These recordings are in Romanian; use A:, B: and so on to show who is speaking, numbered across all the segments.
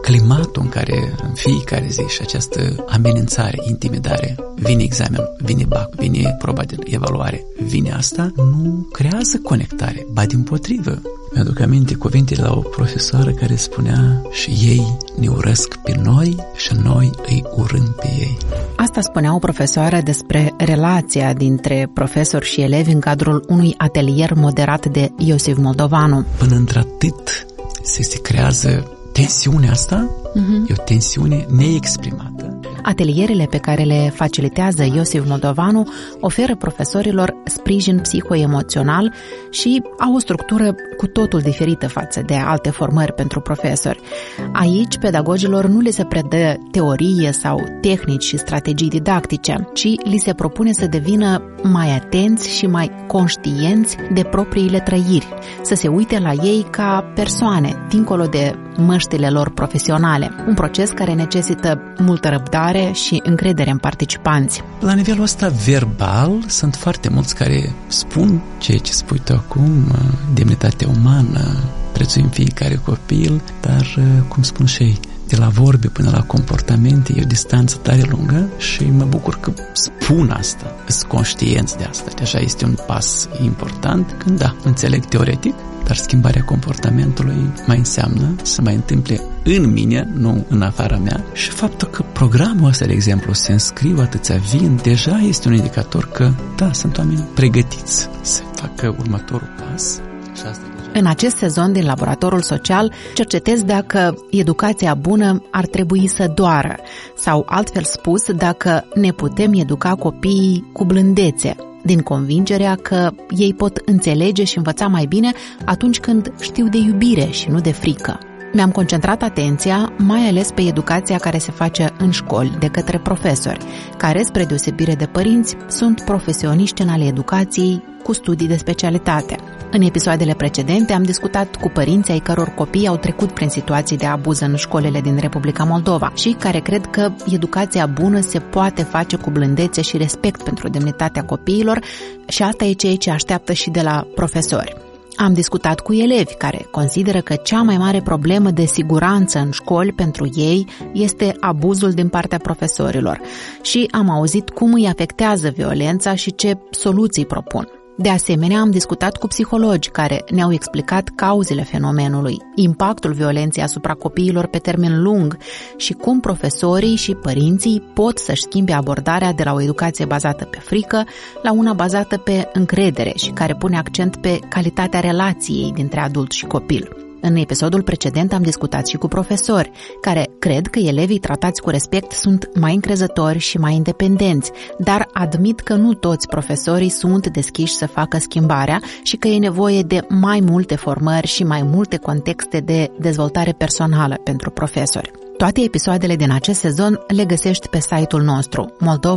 A: climatul în care în fiecare zi și această amenințare, intimidare, vine examenul, vine BAC, vine proba de evaluare, vine asta, nu creează conectare, ba dimpotrivă. Mi-aduc aminte cuvintele la o profesoară care spunea: și ei ne urăsc pe noi și noi îi urâm pe ei.
B: Asta spunea o profesoară despre relația dintre profesori și elevi în cadrul unui atelier moderat de Iosif Moldovanu.
A: Până într-atât se creează tensiunea asta, e o tensiune neexprimată.
B: Atelierele pe care le facilitează Iosif Moldovanu oferă profesorilor sprijin psihoemoțional și au o structură cu totul diferită față de alte formări pentru profesori. Aici, pedagogilor nu li se predă teorie sau tehnici și strategii didactice, ci li se propune să devină mai atenți și mai conștienți de propriile trăiri, să se uite la ei ca persoane, dincolo de măștile lor profesionale. Un proces care necesită multă răbdare și încredere în participanți.
A: La nivelul ăsta verbal sunt foarte mulți care spun ceea ce spui tu acum, demnitatea umană, prețuim fiecare copil, dar, cum spun și ei, de la vorbe până la comportamente e o distanță tare lungă și mă bucur că spun asta, sunt conștienți de asta. Deja este un pas important când, da, înțeleg teoretic, dar schimbarea comportamentului mai înseamnă să mai întâmple în mine, nu în afara mea. Și faptul că programul ăsta, de exemplu, se înscriu atâția vin, deja este un indicator că, da, sunt oameni pregătiți să facă următorul pas. Și asta deja.
B: În acest sezon din Laboratorul Social cercetez dacă educația bună ar trebui să doară, sau altfel spus, dacă ne putem educa copiii cu blândețe, din convingerea că ei pot înțelege și învăța mai bine atunci când știu de iubire și nu de frică. Mi-am concentrat atenția mai ales pe educația care se face în școli de către profesori, care, spre deosebire de părinți, sunt profesioniști în ale educației cu studii de specialitate. În episoadele precedente am discutat cu părinții ai căror copii au trecut prin situații de abuz în școlile din Republica Moldova și care cred că educația bună se poate face cu blândețe și respect pentru demnitatea copiilor și asta e ceea ce așteaptă și de la profesori. Am discutat cu elevi care consideră că cea mai mare problemă de siguranță în școli pentru ei este abuzul din partea profesorilor și am auzit cum îi afectează violența și ce soluții propun. De asemenea, am discutat cu psihologi care ne-au explicat cauzele fenomenului, impactul violenței asupra copiilor pe termen lung și cum profesorii și părinții pot să-și schimbe abordarea de la o educație bazată pe frică la una bazată pe încredere și care pune accent pe calitatea relației dintre adult și copil. În episodul precedent am discutat și cu profesori, care cred că elevii tratați cu respect sunt mai încrezători și mai independenți, dar admit că nu toți profesorii sunt deschiși să facă schimbarea și că e nevoie de mai multe formări și mai multe contexte de dezvoltare personală pentru profesori. Toate episoadele din acest sezon le găsești pe site-ul nostru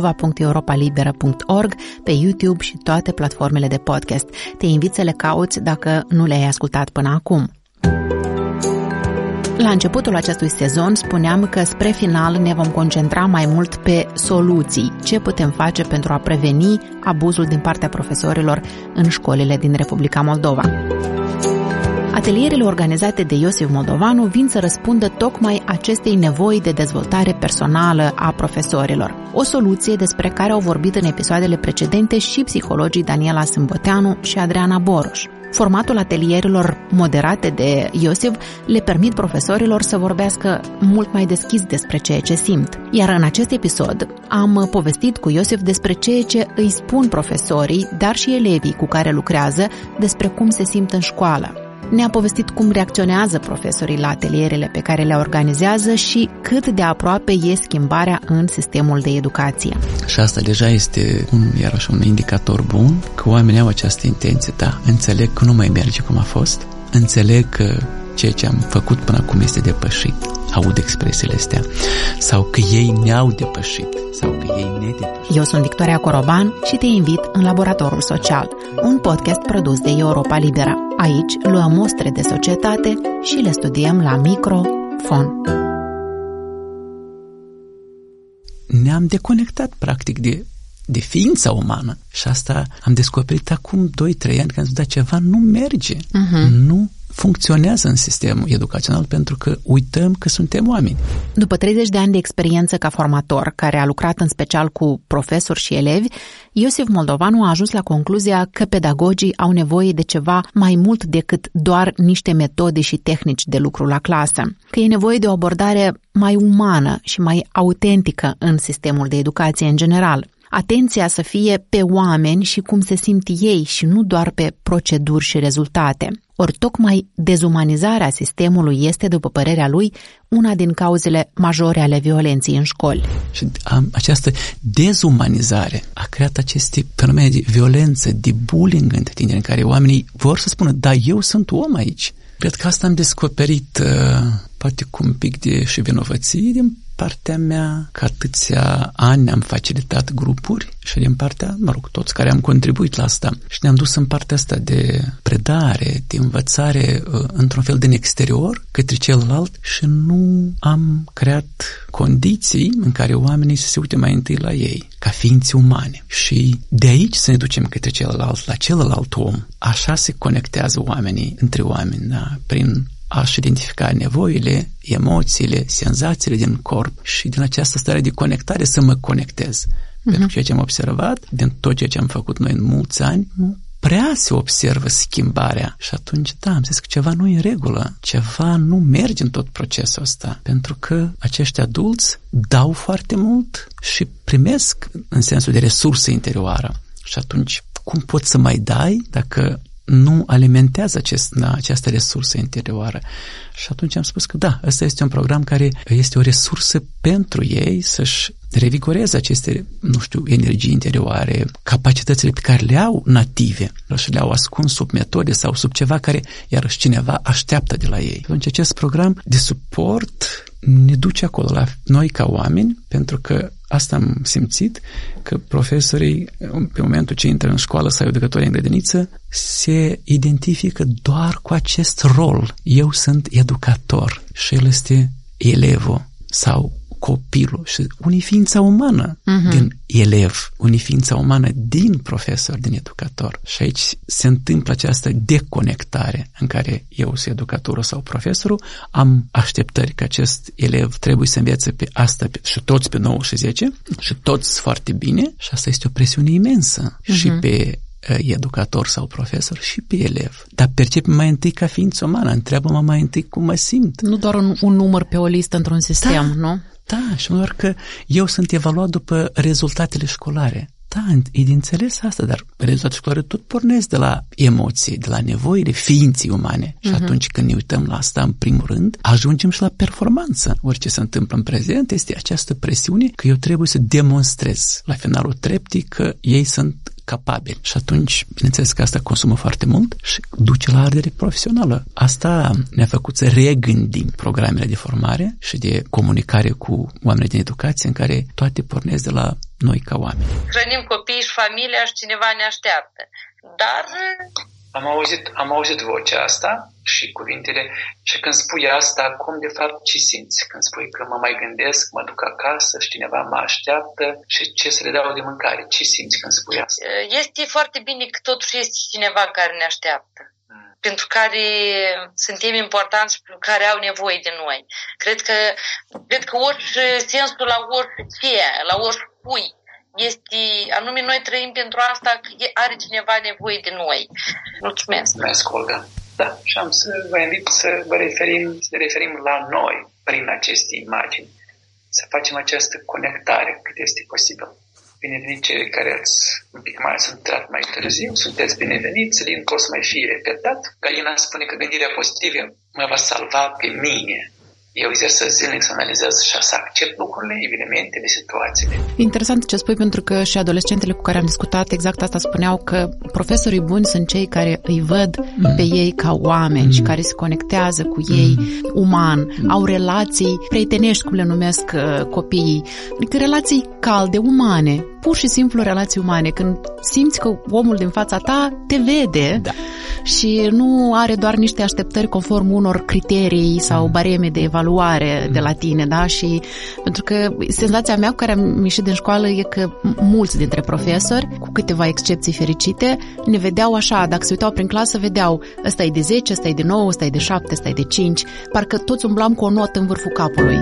B: moldova.europalibera.org, pe YouTube și toate platformele de podcast. Te invit să le cauți dacă nu le-ai ascultat până acum. La începutul acestui sezon spuneam că spre final ne vom concentra mai mult pe soluții, ce putem face pentru a preveni abuzul din partea profesorilor în școlile din Republica Moldova. Atelierele organizate de Iosif Moldovanu vin să răspundă tocmai acestei nevoi de dezvoltare personală a profesorilor. O soluție despre care au vorbit în episoadele precedente și psihologii Daniela Sâmboteanu și Adriana Boroș. Formatul atelierilor moderate de Iosif le permit profesorilor să vorbească mult mai deschis despre ceea ce simt. Iar în acest episod am povestit cu Iosif despre ceea ce îi spun profesorii, dar și elevii cu care lucrează, despre cum se simt în școală. Ne-a povestit cum reacționează profesorii la atelierele pe care le organizează și cât de aproape e schimbarea în sistemul de educație.
A: Și asta deja este iarăși un indicator bun că oamenii au această intenție. Da, înțeleg că nu mai merge cum a fost, înțeleg că ceea ce am făcut până acum este depășit, aud expresiile astea, sau că ei ne-au depășit, sau că ei ne depășit. Eu
B: sunt Victoria Coroban și te invit în Laboratorul Social, un podcast produs de Europa Libera. Aici luăm mostre de societate și le studiem la microfon.
A: Ne-am deconectat, practic, de de ființa umană. Și asta am descoperit acum 2-3 ani, că am zis, da, ceva nu merge, nu funcționează în sistemul educațional pentru că uităm că suntem oameni.
B: După 30 de ani de experiență ca formator, care a lucrat în special cu profesori și elevi, Iosif Moldovanu a ajuns la concluzia că pedagogii au nevoie de ceva mai mult decât doar niște metode și tehnici de lucru la clasă, că e nevoie de o abordare mai umană și mai autentică în sistemul de educație în general. Atenția să fie pe oameni și cum se simt ei și nu doar pe proceduri și rezultate. Ori tocmai dezumanizarea sistemului este, după părerea lui, una din cauzele majore ale violenței în școli.
A: Și această dezumanizare a creat aceste fenomene de violență, de bullying între tineri, în care oamenii vor să spună, da, eu sunt om aici. Cred că asta am descoperit, poate cu un pic de și vinovăție din partea mea, că atâția ani am facilitat grupuri și din partea, toți care am contribuit la asta. Și ne-am dus în partea asta de predare, de învățare într-un fel din exterior către celălalt și nu am creat condiții în care oamenii să se uite mai întâi la ei, ca ființe umane. Și de aici să ne ducem către celălalt, la celălalt om. Așa se conectează oamenii între oameni, da? Prin a-și identifica nevoile, emoțiile, senzațiile din corp și din această stare de conectare să mă conectez. Pentru că ceea ce am observat, din tot ceea ce am făcut noi în mulți ani, nu prea se observă schimbarea. Și atunci, da, am zis că ceva nu e în regulă, ceva nu merge în tot procesul ăsta, pentru că acești adulți dau foarte mult și primesc în sensul de resursă interioară. Și atunci, cum poți să mai dai dacă nu alimentează această resursă interioară? Și atunci am spus că da, ăsta este un program care este o resursă pentru ei să-și revigoreze aceste, energii interioare, capacitățile pe care le au native și le-au ascuns sub metode sau sub ceva care iarăși cineva așteaptă de la ei. Atunci acest program de suport ne duce acolo la noi ca oameni, pentru că asta am simțit, că profesorii, pe momentul ce intră în școală sau educatorii în grădiniță, se identifică doar cu acest rol. Eu sunt educator și el este elevul sau copilul și uniființa umană din elev, uniființa umană din profesor, din educator. Și aici se întâmplă această deconectare în care eu sunt educatorul sau profesorul, am așteptări că acest elev trebuie să învețe pe asta și toți pe 9 și 10 și toți foarte bine și asta este o presiune imensă și pe educator sau profesor și pe elev. Dar percep mai întâi ca ființă umană, întreabă-mă mai întâi cum mă simt.
B: Nu doar un număr pe o listă într-un sistem, nu?
A: Da, și doar că eu sunt evaluat după rezultatele școlare. Da, e de înțeles asta, dar rezultatele școlare tot pornesc de la emoții, de la nevoile ființei umane. Și atunci când ne uităm la asta, în primul rând, ajungem și la performanță. Orice se întâmplă în prezent este această presiune că eu trebuie să demonstrez la finalul treptii că ei sunt capabili. Și atunci, bineînțeles că asta consumă foarte mult și duce la ardere profesională. Asta ne-a făcut să regândim programele de formare și de comunicare cu oamenii din educație, în care toate pornesc de la noi ca oameni.
C: Hrănim copiii și familia și cineva ne așteaptă. Dar am auzit vocea asta și cuvintele și când spui asta, cum de fapt ce simți? Când spui că mă mai gândesc, mă duc acasă și cineva mă așteaptă și ce să le dau de mâncare? Ce simți când spui asta? Este foarte bine că totuși este cineva care ne așteaptă, pentru care suntem importanți și pentru care au nevoie de noi. Cred că orice sensul la orice, la orice pui, este, anume noi trăim pentru asta că are cineva nevoie de noi. Mulțumesc! Mulțumesc, Olga! Da, și am să vă invit să ne referim la noi prin aceste imagini, să facem această conectare cât este posibil. Bineveniți cei care ați un pic mai intrat mai târziu, sunteți bineveniți, Lin pot să mai fie repetat. Galina spune că gândirea pozitivă mă va salva pe mine. Eu exersez zilnic să analizez și să accept lucrurile, evenimentele, situațiile.
B: Interesant ce spui, pentru că și adolescentele cu care am discutat exact asta spuneau, că profesorii buni sunt cei care îi văd pe ei ca oameni și care se conectează cu ei uman, au relații prietenești, cum le numesc copiii, adică relații calde, umane, pur și simplu relații umane, când simți că omul din fața ta te vede și nu are doar niște așteptări conform unor criterii sau bareme de evaluare de la tine, da? Și pentru că senzația mea cu care am ieșit din școală e că mulți dintre profesori, cu câteva excepții fericite, ne vedeau așa, dacă se uitau prin clasă, vedeau ăsta e de 10, ăsta e de 9, ăsta e de 7, ăsta e de 5, parcă toți umblam cu o notă în vârful capului.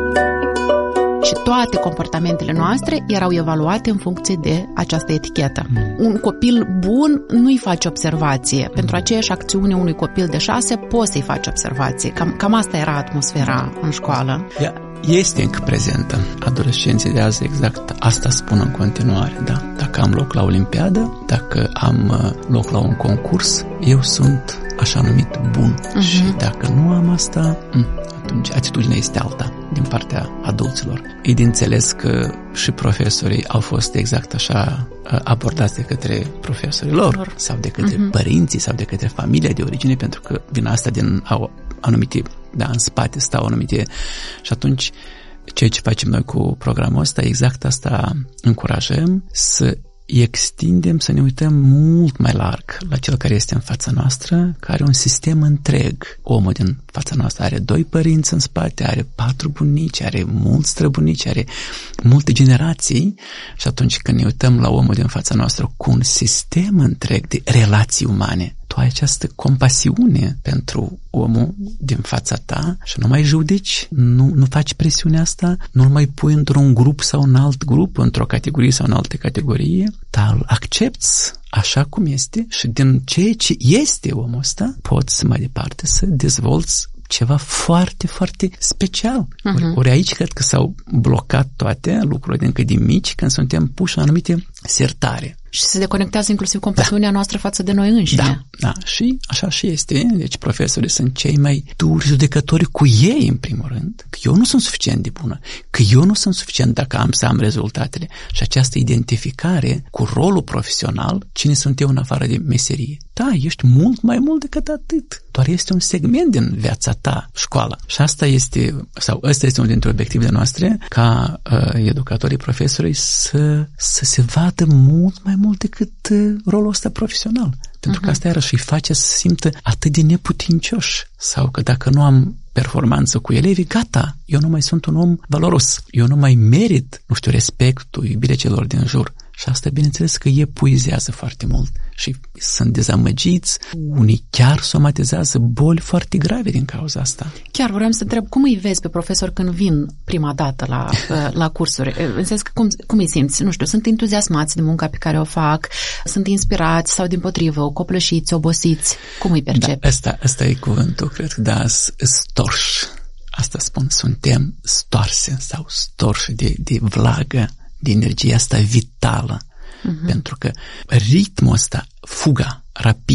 B: Și toate comportamentele noastre erau evaluate în funcție de această etichetă. Un copil bun nu-i face observație. Pentru aceeași acțiune unui copil de 6 poți să-i faci observație. Cam asta era atmosfera în școală.
A: Este încă prezentă. Adolescenții de azi exact asta spun în continuare. Da? Dacă am loc la olimpiadă, dacă am loc la un concurs, eu sunt așa numit bun. Și dacă nu am asta, atunci atitudinea este alta din partea adulților. E de înțeles că și profesorii au fost exact așa abordați de către profesorii lor sau de către părinții sau de către familia de origine, pentru că din asta din anumite, în spate stau anumite. Și atunci ceea ce facem noi cu programul ăsta, exact asta încurajăm, să extindem, să ne uităm mult mai larg la cel care este în fața noastră, care are un sistem întreg. Omul din fața noastră are 2 părinți în spate, are 4 bunici, are mulți străbunici, are multe generații și atunci când ne uităm la omul din fața noastră cu un sistem întreg de relații umane, tu ai această compasiune pentru omul din fața ta și nu mai judeci, nu faci presiunea asta, nu-l mai pui într-un grup sau în alt grup, într-o categorie sau în altă categorie, dar îl accepti așa cum este și din ceea ce este omul ăsta poți mai departe să dezvolți ceva foarte, foarte special. Ori aici cred că s-au blocat toate lucrurile încă din mici când suntem puși în anumite sertare.
B: Și se deconectează inclusiv compasiunea noastră față de noi înșine.
A: Da, și așa și este. Deci profesorii sunt cei mai duri judecători cu ei, în primul rând, că eu nu sunt suficient de bună, că eu nu sunt suficient dacă să am rezultatele. Și această identificare cu rolul profesional, cine sunt eu în afară de meserie. Da, ești mult mai mult decât atât. Doar este un segment din viața ta, școala. Și asta este, sau ăsta este unul dintre obiectivele noastre, ca educatorii, profesorii să se vadă mult mai mult decât rolul ăsta profesional. Pentru că asta iarăși îi face să se simtă atât de neputincioși. Sau că dacă nu am performanță cu elevii, gata, eu nu mai sunt un om valoros. Eu nu mai merit, respectul, iubirea celor din jur. Și asta, bineînțeles, că epuizează foarte mult și sunt dezamăgiți, unii chiar somatizează boli foarte grave din cauza asta.
B: Chiar vreau să întreb, cum îi vezi pe profesori când vin prima dată la cursuri? În sens că cum îi simți? Nu știu, sunt entuziasmați de munca pe care o fac, sunt inspirați sau dimpotrivă, copleșiți, obosiți? Cum îi percepi?
A: Da, asta e cuvântul, cred că storși. Asta spun, suntem storse sau storși de vlagă, de energia asta vitală. Pentru că ritmul ăsta, fuga,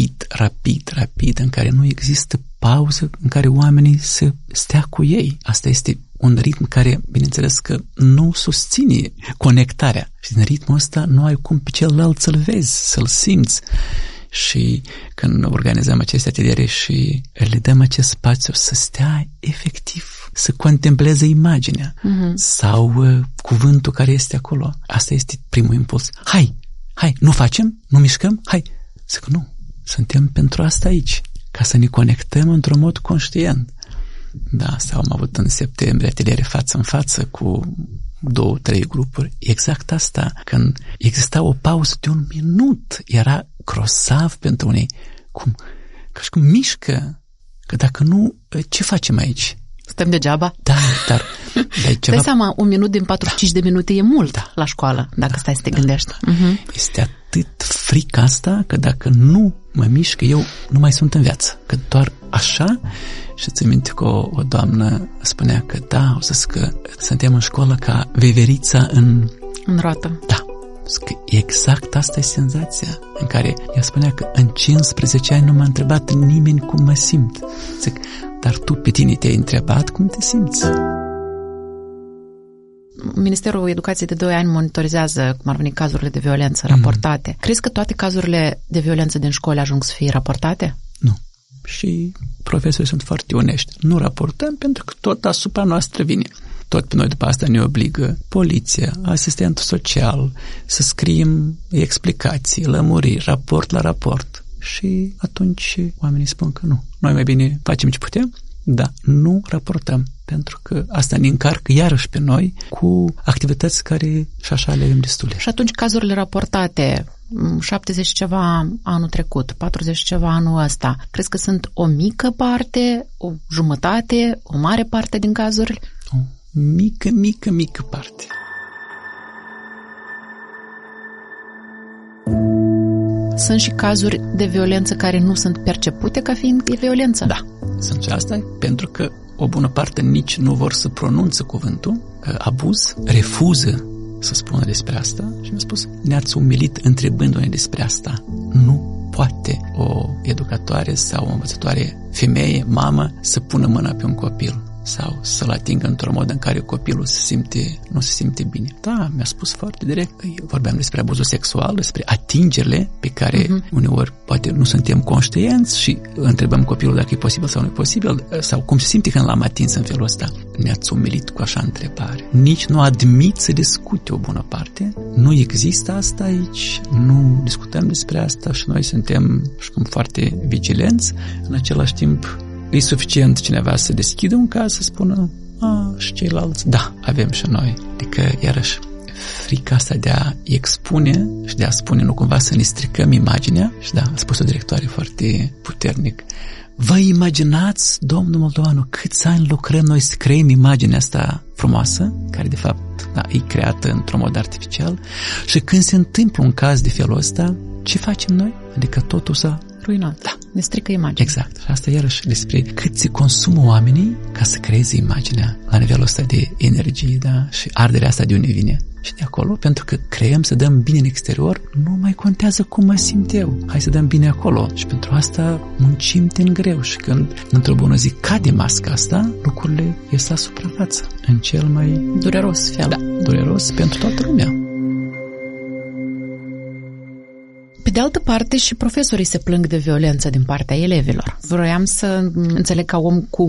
A: rapid, în care nu există pauză, în care oamenii să stea cu ei. Asta este un ritm care, bineînțeles că nu susține conectarea. Și din ritmul ăsta nu ai cum pe celălalt să-l vezi, să-l simți. Și când organizăm aceste ateliere și le dăm acest spațiu să stea efectiv, să contempleze imaginea sau cuvântul care este acolo. Asta este primul impuls. Hai, nu facem? Nu mișcăm? Hai! Zic, nu, suntem pentru asta aici, ca să ne conectăm într-un mod conștient. Da, sau am avut în septembrie ateliere față în față cu 2-3 grupuri. Exact asta, când exista o pauză de 1 minut, era grozav pentru unei. Ca și cum mișcă, că dacă nu, ce facem aici?
B: Stăm degeaba?
A: Da, dar ceva...
B: Dai seama, 1 minut din 45 de minute e mult la școală, dacă stai să te gândești.
A: Este atât frică asta, că dacă nu mă mișc, eu nu mai sunt în viață. Că doar așa, și ți minte că o doamnă spunea că o să zic că suntem în școală ca veverița în
B: roată.
A: Da. Exact asta e senzația în care ea spunea că în 15 ani nu m-a întrebat nimeni cum mă simt. Zic, dar tu pe tine te-ai întrebat cum te simți?
B: Ministerul Educației de 2 ani monitorizează cum ar veni cazurile de violență raportate. Crezi că toate cazurile de violență din școli ajung să fie raportate?
A: Nu. Și profesorii sunt foarte onești. Nu raportăm pentru că tot asupra noastră vine. Tot pe noi după asta ne obligă poliția, asistentul social, să scriem explicații, lămuriri, raport la raport. și atunci oamenii spun că nu. Noi mai bine facem ce putem, dar nu raportăm, pentru că asta ne încarcă iarăși pe noi cu activități care și așa le avem destule.
B: Și atunci cazurile raportate, 70 ceva anul trecut, 40 ceva anul ăsta, crezi că sunt o mică parte, o jumătate, o mare parte din cazuri?
A: O mică parte.
B: Sunt și cazuri de violență care nu sunt percepute ca fiind de violență?
A: Da, sunt și asta, pentru că o bună parte nici nu vor să pronunță cuvântul abuz, refuză să spună despre asta și mi-a spus, ne-ați umilit întrebându-ne despre asta. Nu poate o educatoare sau o învățătoare femeie, mamă, să pună mâna pe un copil sau să-l atingă într-un mod în care copilul nu se simte bine. Da, mi-a spus foarte direct. Vorbeam despre abuzul sexual, despre atingerile pe care uneori poate nu suntem conștienți și întrebăm copilul dacă e posibil sau nu e posibil sau cum se simte când l-am atins în felul ăsta. Ne-ați umilit cu așa întrebare. Nici nu admit să discute o bună parte. Nu există asta aici, nu discutăm despre asta și noi suntem foarte vigilenți. În același timp, e suficient cineva să deschidă un caz, să spună, și ceilalți, da, avem și noi. Adică, iarăși, frica asta de a expune și de a spune, nu cumva să ne stricăm imaginea, și da, a spus o directoare foarte puternic, vă imaginați, domnul Moldoveanu, câți ani lucrăm noi să creăm imaginea asta frumoasă, care de fapt e creată într-un mod artificial, și când se întâmplă un caz de felul ăsta, ce facem noi? Adică totul s-a
B: ruinat.
A: Da.
B: Ne strică imaginea.
A: Exact. Și asta iarăși despre cât se consumă oamenii ca să creeze imaginea la nivelul ăsta de energie, da? Și arderea asta de unde vine. Și de acolo, pentru că creăm să dăm bine în exterior, nu mai contează cum mă simt eu. Hai să dăm bine acolo. Și pentru asta muncim din greu. Și când, într-o bună zi, cade masca asta, lucrurile ies la suprafață. În cel mai
B: dureros fel.
A: Da, dureros pentru toată lumea.
B: Pe de altă parte, și profesorii se plâng de violență din partea elevilor. Vroiam să înțeleg, ca om cu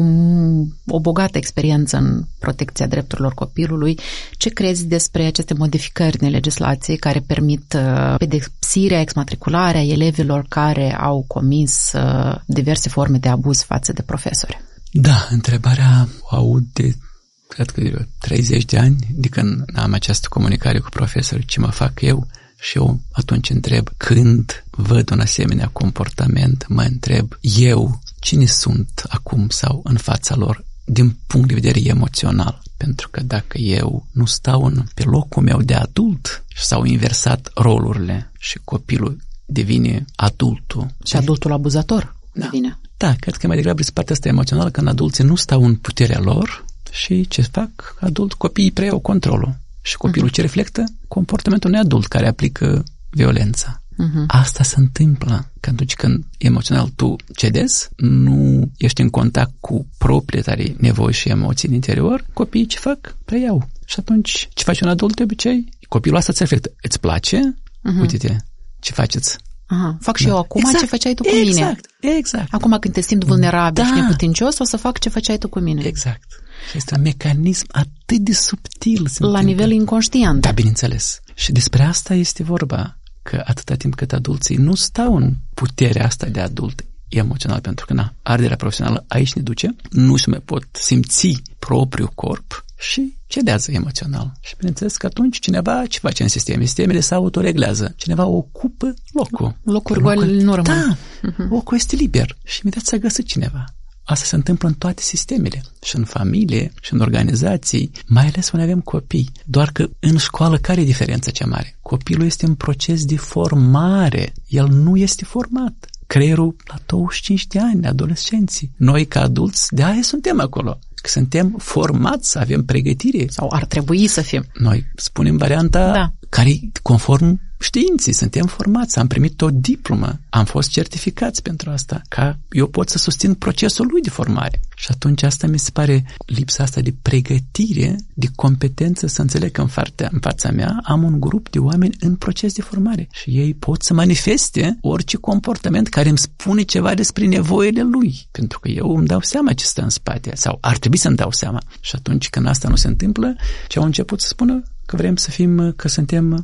B: o bogată experiență în protecția drepturilor copilului, ce crezi despre aceste modificări în legislație care permit pedepsirea, exmatricularea elevilor care au comis diverse forme de abuz față de profesori?
A: Da, întrebarea o aud de, cred că de 30 de ani, de când am această comunicare cu profesori, ce mă fac eu. Și eu atunci întreb, când văd un asemenea comportament, mă întreb, eu, cine sunt acum sau în fața lor, din punct de vedere emoțional? Pentru că dacă eu nu stau pe locul meu de adult și s-au inversat rolurile și copilul devine adultul.
B: Și adultul abuzator devine.
A: Da, cred că mai degrabă este partea asta emoțională, când adulții nu stau în puterea lor și ce fac? Copiii preiau controlul. Și copilul ce reflectă? Comportamentul unui adult care aplică violența. Asta se întâmplă că atunci când emoțional tu cedezi, nu ești în contact cu propriile tale nevoi și emoții în interior, copiii ce fac? Preiau. Și atunci ce face un adult de obicei? Copilul asta îți reflectă. Îți place? Uite-te, ce faceți?
B: Fac și eu acum ce făceai tu cu mine.
A: Exact.
B: Acum când te simt vulnerabil și neputincios, o să fac ce făceai tu cu mine.
A: Exact. Și este un mecanism atât de subtil.
B: La nivel inconștient.
A: Da, bineînțeles. Și despre asta este vorba, că atâta timp cât adulții nu stau în puterea asta de adult emoțional, pentru că arderea profesională aici ne duce, nu și mai pot simți propriul corp și cedează emoțional. Și bineînțeles că atunci cineva ce face în sisteme? Sistemele se autoreglează. Cineva ocupă locul.
B: Locuri goli nu rămân.
A: Da, locul este liber și imediat s-a găsit cineva. Asta se întâmplă în toate sistemele, și în familie, și în organizații, mai ales când avem copii. Doar că în școală care e diferența cea mare? Copilul este în proces de formare, el nu este format. Creierul la 25 de ani, adolescenții. Noi ca adulți, de aia suntem acolo. Că suntem formați, avem pregătire.
B: Sau ar trebui să fim.
A: Noi spunem varianta care conform științei, suntem formați, am primit o diplomă, am fost certificați pentru asta, ca eu pot să susțin procesul lui de formare. Și atunci asta mi se pare lipsa asta de pregătire, de competență, să înțeleg că în fața mea am un grup de oameni în proces de formare și ei pot să manifeste orice comportament care îmi spune ceva despre nevoile lui, pentru că eu îmi dau seama ce stă în spate, sau ar trebui să-mi dau seama. Și atunci când asta nu se întâmplă, ce au început să spună? Că vrem să fim, că suntem,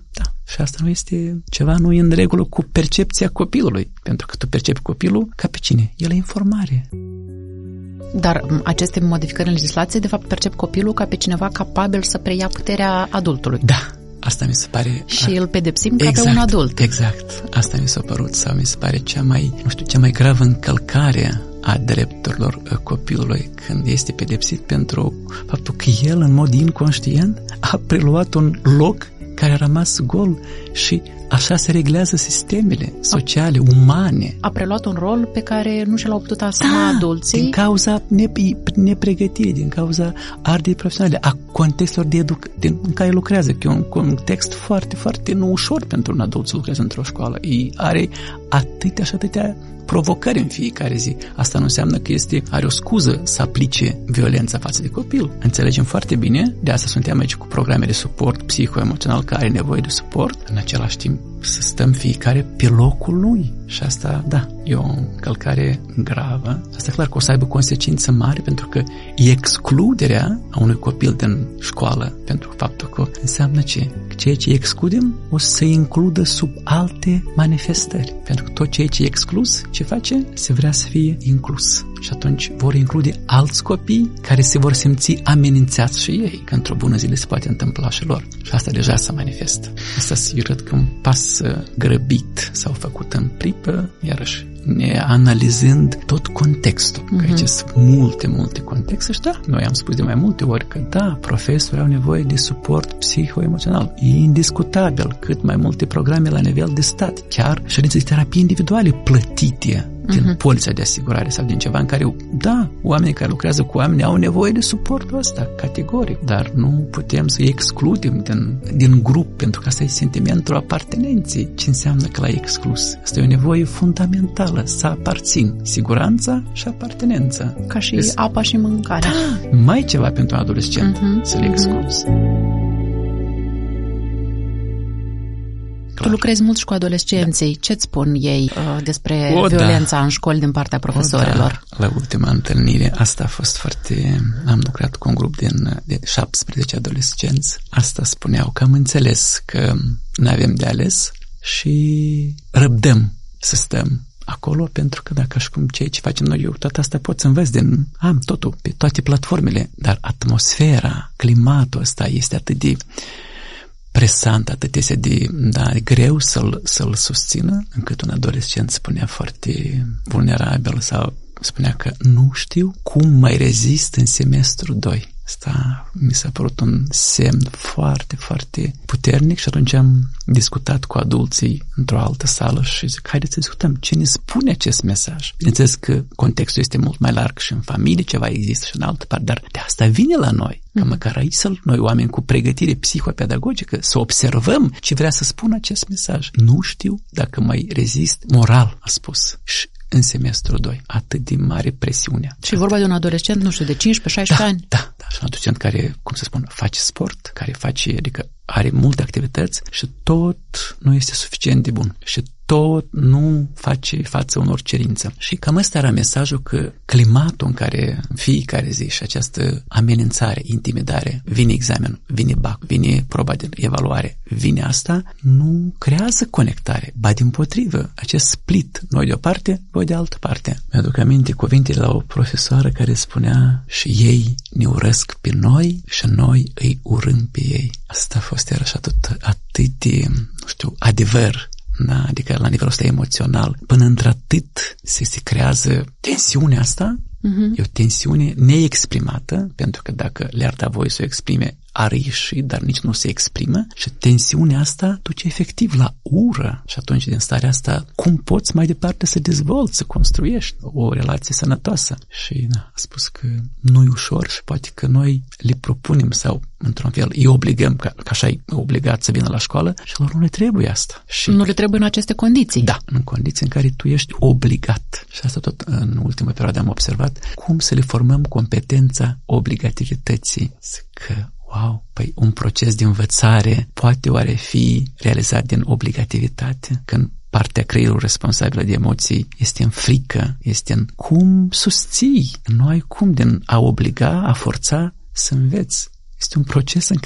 A: Și asta nu este ceva, nu e în regulă cu percepția copilului, pentru că tu percepi copilul ca pe cine? El e informare.
B: Dar aceste modificări în legislație, de fapt, percep copilul ca pe cineva capabil să preia puterea adultului.
A: Da, asta mi se pare...
B: Și îl pedepsim ca pe un adult.
A: Exact, asta mi s-a părut sau mi se pare cea mai gravă încălcare a drepturilor copilului, când este pedepsit pentru faptul că el, în mod inconștient, a preluat un loc care a rămas gol și așa se reglează sistemele sociale, umane. A preluat un rol pe care nu și l-au putut asuma adulții. Din cauza nepregătirii, din cauza ardei profesionale, a contextelor în care lucrează, că e un context foarte, foarte nu ușor pentru un adult să lucreze într-o școală. Are atâtea și atâtea provocări în fiecare zi. Asta nu înseamnă că are o scuză să aplice violența față de copil. Înțelegem foarte bine, de asta suntem aici cu programe de suport psihoemoțional care are nevoie de suport. În același timp să stăm fiecare pe locul lui. Și asta, da, e o încălcare gravă. Asta clar că o să aibă consecințe mari, pentru că excluderea a unui copil din școală pentru faptul că înseamnă ce? Că ceea ce excludem o să se includă sub alte manifestări. Pentru că tot ceea ce e exclus, ce face? Se vrea să fie inclus. Și atunci vor include alți copii care se vor simți amenințați și ei, că într-o bună zi le se poate întâmpla și lor. Și asta deja se manifestă. Asta eu cred că un pas grăbit s-au făcut în pripă, iarăși ne analizând tot contextul. Că aici sunt multe contexte și da, noi am spus de mai multe ori că da, profesorii au nevoie de suport psihoemoțional. E indiscutabil cât mai multe programe la nivel de stat, chiar ședințe de terapie individuale plătite din polița de asigurare sau din ceva în care, da, oamenii care lucrează cu oameni au nevoie de suportul ăsta, categoric, dar nu putem să-i excludem din grup, pentru că asta e sentimentul apartenenței. Ce înseamnă că l-ai exclus? Asta e o nevoie fundamentală, să aparțin. Siguranța și apartenența.
B: Ca și apa și mâncarea.
A: Da, mai ceva pentru un adolescent să le excluzi.
B: Tu lucrezi mult și cu adolescenții. Da. Ce-ți spun ei despre violența în școli din partea profesorilor?
A: La ultima întâlnire, asta a fost foarte... Am lucrat cu un grup de 17 adolescenți. Asta spuneau că am înțeles că nu avem de ales și răbdăm să stăm acolo, pentru că dacă și cum ceea ce facem noi, eu tot asta pot să învăț am totul, pe toate platformele, dar atmosfera, climatul ăsta este atât de presant, atât este de greu să-l susțină, încât un adolescent spunea foarte vulnerabil sau spunea că nu știu cum mai rezist în semestru 2. Asta mi s-a părut un semn foarte, foarte puternic și atunci am discutat cu adulții într-o altă sală și zic, haideți să discutăm ce ne spune acest mesaj. Bineînțeles că contextul este mult mai larg și în familie ceva există și în altă parte, dar de asta vine la noi, că măcar aici noi oameni cu pregătire psihopedagogică să observăm ce vrea să spună acest mesaj. Nu știu dacă mai rezist moral, a spus. Și în semestrul 2. Atât de mare presiunea.
B: Și vorba de un adolescent, nu știu, de 15-16 ani?
A: Da. Și un adolescent care, cum să spun, face sport, care adică are multe activități și tot nu este suficient de bun. Și tot nu face față unor cerințe. Și cam ăsta era mesajul, că climatul în care în fiecare zi și această amenințare, intimidare, vine examenul, vine BAC, vine proba de evaluare, vine asta, nu creează conectare, ba dimpotrivă, acest split, noi de o parte, voi de altă parte. Mi-aduc aminte cuvintele la o profesoară care spunea, și ei ne urăsc pe noi și noi îi urâm pe ei. Asta a fost iarăși atât de, nu știu, adevăr. Da, adică la nivelul ăsta emoțional, până într-atât se creează tensiunea asta, e o tensiune neexprimată, pentru că dacă le-ar da voie să o exprime, ar ieși, dar nici nu se exprimă și tensiunea asta duce efectiv la ură. Și atunci, din starea asta, cum poți mai departe să dezvolți, să construiești o relație sănătoasă? Și a spus că nu e ușor și poate că noi le propunem sau, într-un fel, îi obligăm, că așa e obligat să vină la școală și lor nu le trebuie asta. Și
B: nu le trebuie în aceste condiții.
A: Da, în condiții în care tu ești obligat. Și asta tot în ultima perioadă am observat cum să le formăm competența obligativității. Că wow, păi un proces de învățare poate oare fi realizat din obligativitate? Când partea creierului responsabilă de emoții este în frică, este în cum susții. Nu ai cum din a obliga, a forța să înveți. Este un proces în care tu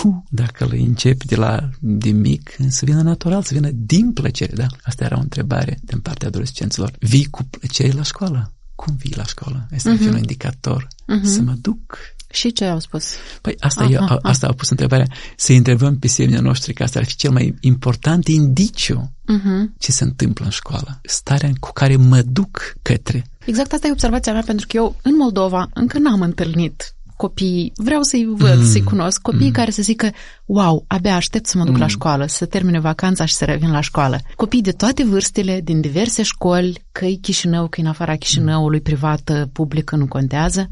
A: tu, dacă îl începi de mic, să vină natural, să vină din plăcere, da? Asta era o întrebare din partea adolescenților. Vii cu plăcere la școală? Cum vii la școală? Asta ar fi un indicator. Să mă duc.
B: Și ce au spus?
A: Păi asta au pus întrebarea, să întrebăm pe semenii noștri, că asta ar fi cel mai important indiciu ce se întâmplă în școală. Starea cu care mă duc către.
B: Exact asta e observația mea, pentru că eu în Moldova încă n-am întâlnit copii, vreau să-i văd, să-i cunosc, copii care să zică, wow, abia aștept să mă duc la școală, să termine vacanța și să revin la școală. Copii de toate vârstele, din diverse școli, că-i Chișinău, că-i în afara Chișinăului, privată, publică, nu contează.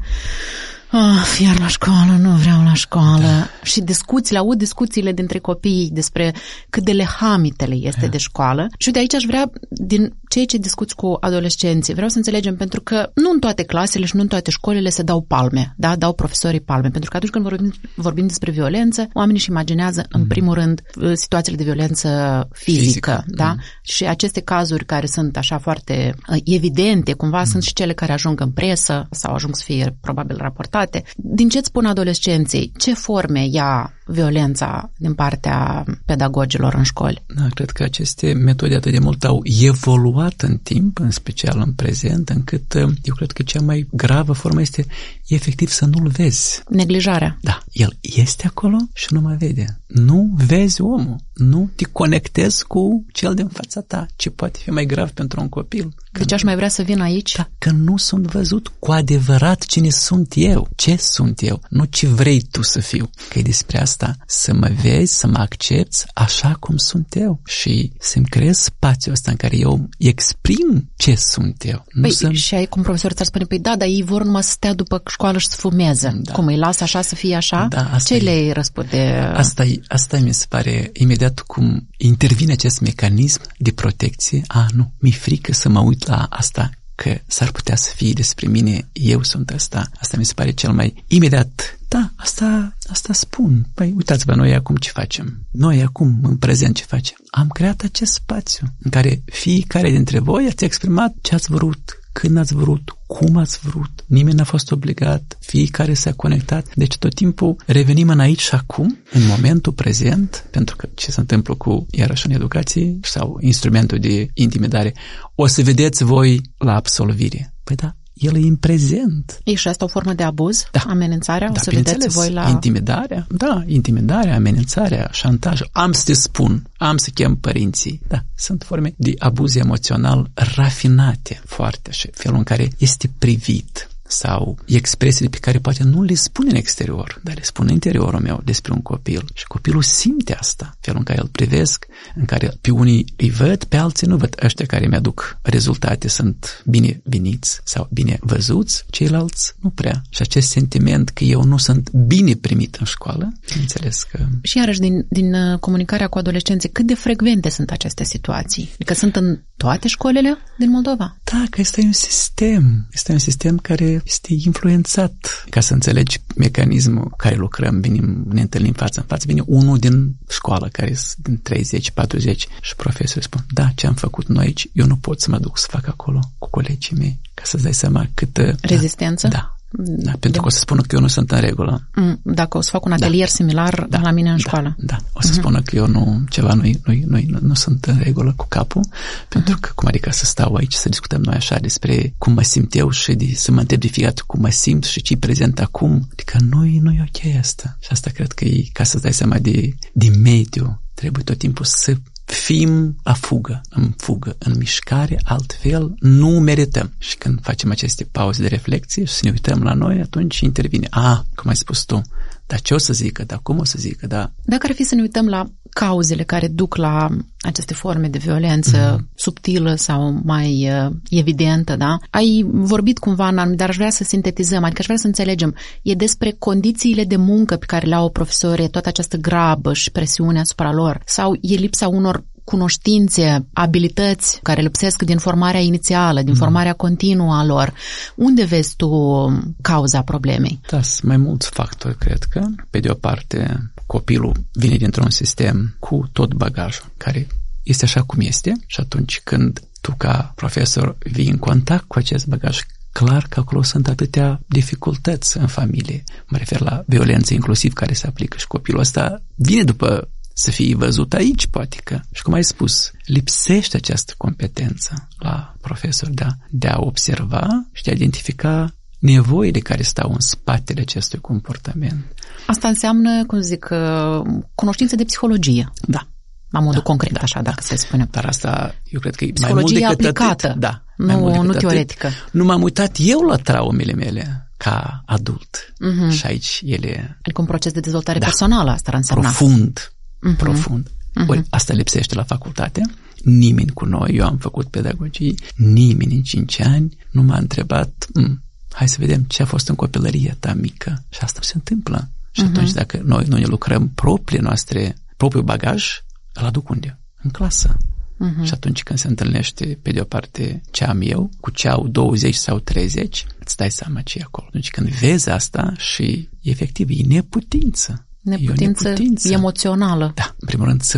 B: Iar la școală, nu vreau la școală. Da. Și aud discuțiile dintre copii despre cât de lehamitele este de școală. Și de aici aș vrea, din ceea ce discuți cu adolescenții, vreau să înțelegem, pentru că nu în toate clasele și nu în toate școlile se dau palme, da? Dau profesorii palme, pentru că atunci când vorbim despre violență, oamenii își imaginează, în primul rând, situațiile de violență fizică, da? Și aceste cazuri care sunt așa foarte evidente, cumva sunt și cele care ajung în presă sau ajung să fie probabil raportate. Din ce îți spun adolescenții, ce forme ia violența din partea pedagogilor în școli?
A: Da, cred că aceste metode atât de mult au evoluat în timp, în special în prezent, încât eu cred că cea mai gravă formă este efectiv să nu-l vezi.
B: Neglijarea.
A: Da, el este acolo și nu mă vede. Nu vezi omul, nu te conectezi cu cel din fața ta. Ce poate fi mai grav pentru un copil?
B: Deci aș mai vrea să vin aici?
A: Da, că nu sunt văzut cu adevărat cine sunt eu. Ce sunt eu? Nu ce vrei tu să fiu. Că e despre asta, să mă vezi, să mă accepți așa cum sunt eu și să-mi creez spațiul ăsta în care eu exprim ce sunt eu.
B: Și ai cum profesorul ți-ar spune, dar ei vor numai să stea după școală și să fumeze. Da. Cum îi lasă așa să fie așa?
A: Da,
B: ce le răspunde?
A: Asta mi se pare imediat cum intervine acest mecanism de protecție. Nu, mi-e frică să mă uit la asta, că s-ar putea să fie despre mine, eu sunt asta. Asta mi se pare cel mai imediat. Da, asta spun. Păi uitați-vă, noi acum ce facem? Noi acum, în prezent, ce facem? Am creat acest spațiu în care fiecare dintre voi ați exprimat ce ați vrut, când ați vrut, cum ați vrut. Nimeni n-a fost obligat, fiecare s-a conectat. Deci tot timpul revenim în aici și acum, în momentul prezent, pentru că ce se întâmplă cu, iarăși în educație, sau instrumentul de intimidare, o să vedeți voi la absolvire. Păi da, el e în prezent.
B: E și asta o formă de abuz? Da. Amenințarea? O să vedeți voi la...
A: Intimidarea? Da, intimidarea, amenințarea, șantajul. Am să te spun, am să chem părinții. Da, sunt forme de abuz emoțional rafinate foarte și felul în care este privit sau expresiile pe care poate nu le spune în exterior, dar le spune în interiorul meu despre un copil. Și copilul simte asta, felul în care îl privesc, în care pe unii îi văd, pe alții nu văd. Ăștia care mi-aduc rezultate sunt bine veniți sau bine văzuți, ceilalți nu prea. Și acest sentiment că eu nu sunt bine primit în școală, înțeles că...
B: Și iarăși din comunicarea cu adolescenții, cât de frecvente sunt aceste situații? Adică sunt în toate școlile din Moldova?
A: Da, că este un sistem. Este un sistem care este influențat. Ca să înțelegi mecanismul care lucrăm, ne întâlnim față în față, vine unul din școală, care sunt din 30, 40 și profesorii spun, da, ce am făcut noi aici, eu nu pot să mă duc să fac acolo cu colegii mei. Ca să-ți dai seama câtă...
B: Rezistență?
A: Da, pentru că o să spună că eu nu sunt în regulă.
B: Dacă o să fac un atelier similar la mine în școală.
A: Da, o să spună că eu nu sunt în regulă cu capul, pentru că, cum adică să stau aici, să discutăm noi așa despre cum mă simt eu și să mă întreb de fiecare cum mă simt și ce-i prezent acum. Adică nu e ok asta. Și asta cred că e, ca să-ți dai seama de mediu, trebuie tot timpul să fim la fugă, în mișcare, altfel nu merităm. Și când facem aceste pauze de reflexie și să ne uităm la noi, atunci intervine. Cum ai spus tu, dar ce o să zică, dar cum o să zică, da?
B: Dacă ar fi să ne uităm la cauzele care duc la aceste forme de violență subtilă sau mai evidentă, da? Ai vorbit cumva în anumit, dar aș vrea să sintetizăm, adică aș vrea să înțelegem. E despre condițiile de muncă pe care le au profesorii, toată această grabă și presiune asupra lor, sau e lipsa unor cunoștințe, abilități care lipsesc din formarea inițială, din formarea continuă a lor. Unde vezi tu cauza problemei?
A: Da, sunt mai mulți factori, cred că. Pe de o parte, copilul vine dintr-un sistem cu tot bagajul, care este așa cum este și atunci când tu ca profesor vii în contact cu acest bagaj, clar că acolo sunt atâtea dificultăți în familie. Mă refer la violență inclusiv care se aplică și copilul ăsta vine după să fie văzut aici, poate că. Și cum ai spus, lipsește această competență la profesor de a observa și de a identifica nevoile care stau în spatele acestui comportament.
B: Asta înseamnă, cum zic, cunoștință de psihologie.
A: Da.
B: La modul concret, așa, dacă se spune.
A: Dar asta, eu cred că e
B: mai mult decât aplicată, atât.
A: Da,
B: nu teoretică.
A: Nu m-am uitat eu la traumele mele ca adult. Și aici ele...
B: Adică un proces de dezvoltare personală, asta ar însemna.
A: Profund. Ori asta lipsește la facultate. Nimeni cu noi, eu am făcut pedagogie, nimeni în 5 ani nu m-a întrebat hai să vedem ce a fost în copilăria ta mică. Și asta se întâmplă. Și atunci dacă noi nu ne lucrăm propriul bagaj, îl aduc unde? În clasă. Și atunci când se întâlnește pe de o parte ce am eu, cu ce au 20 sau 30, îți dai seama ce e acolo. Atunci când vezi asta și efectiv e neputință.
B: Neputință emoțională.
A: Da, în primul rând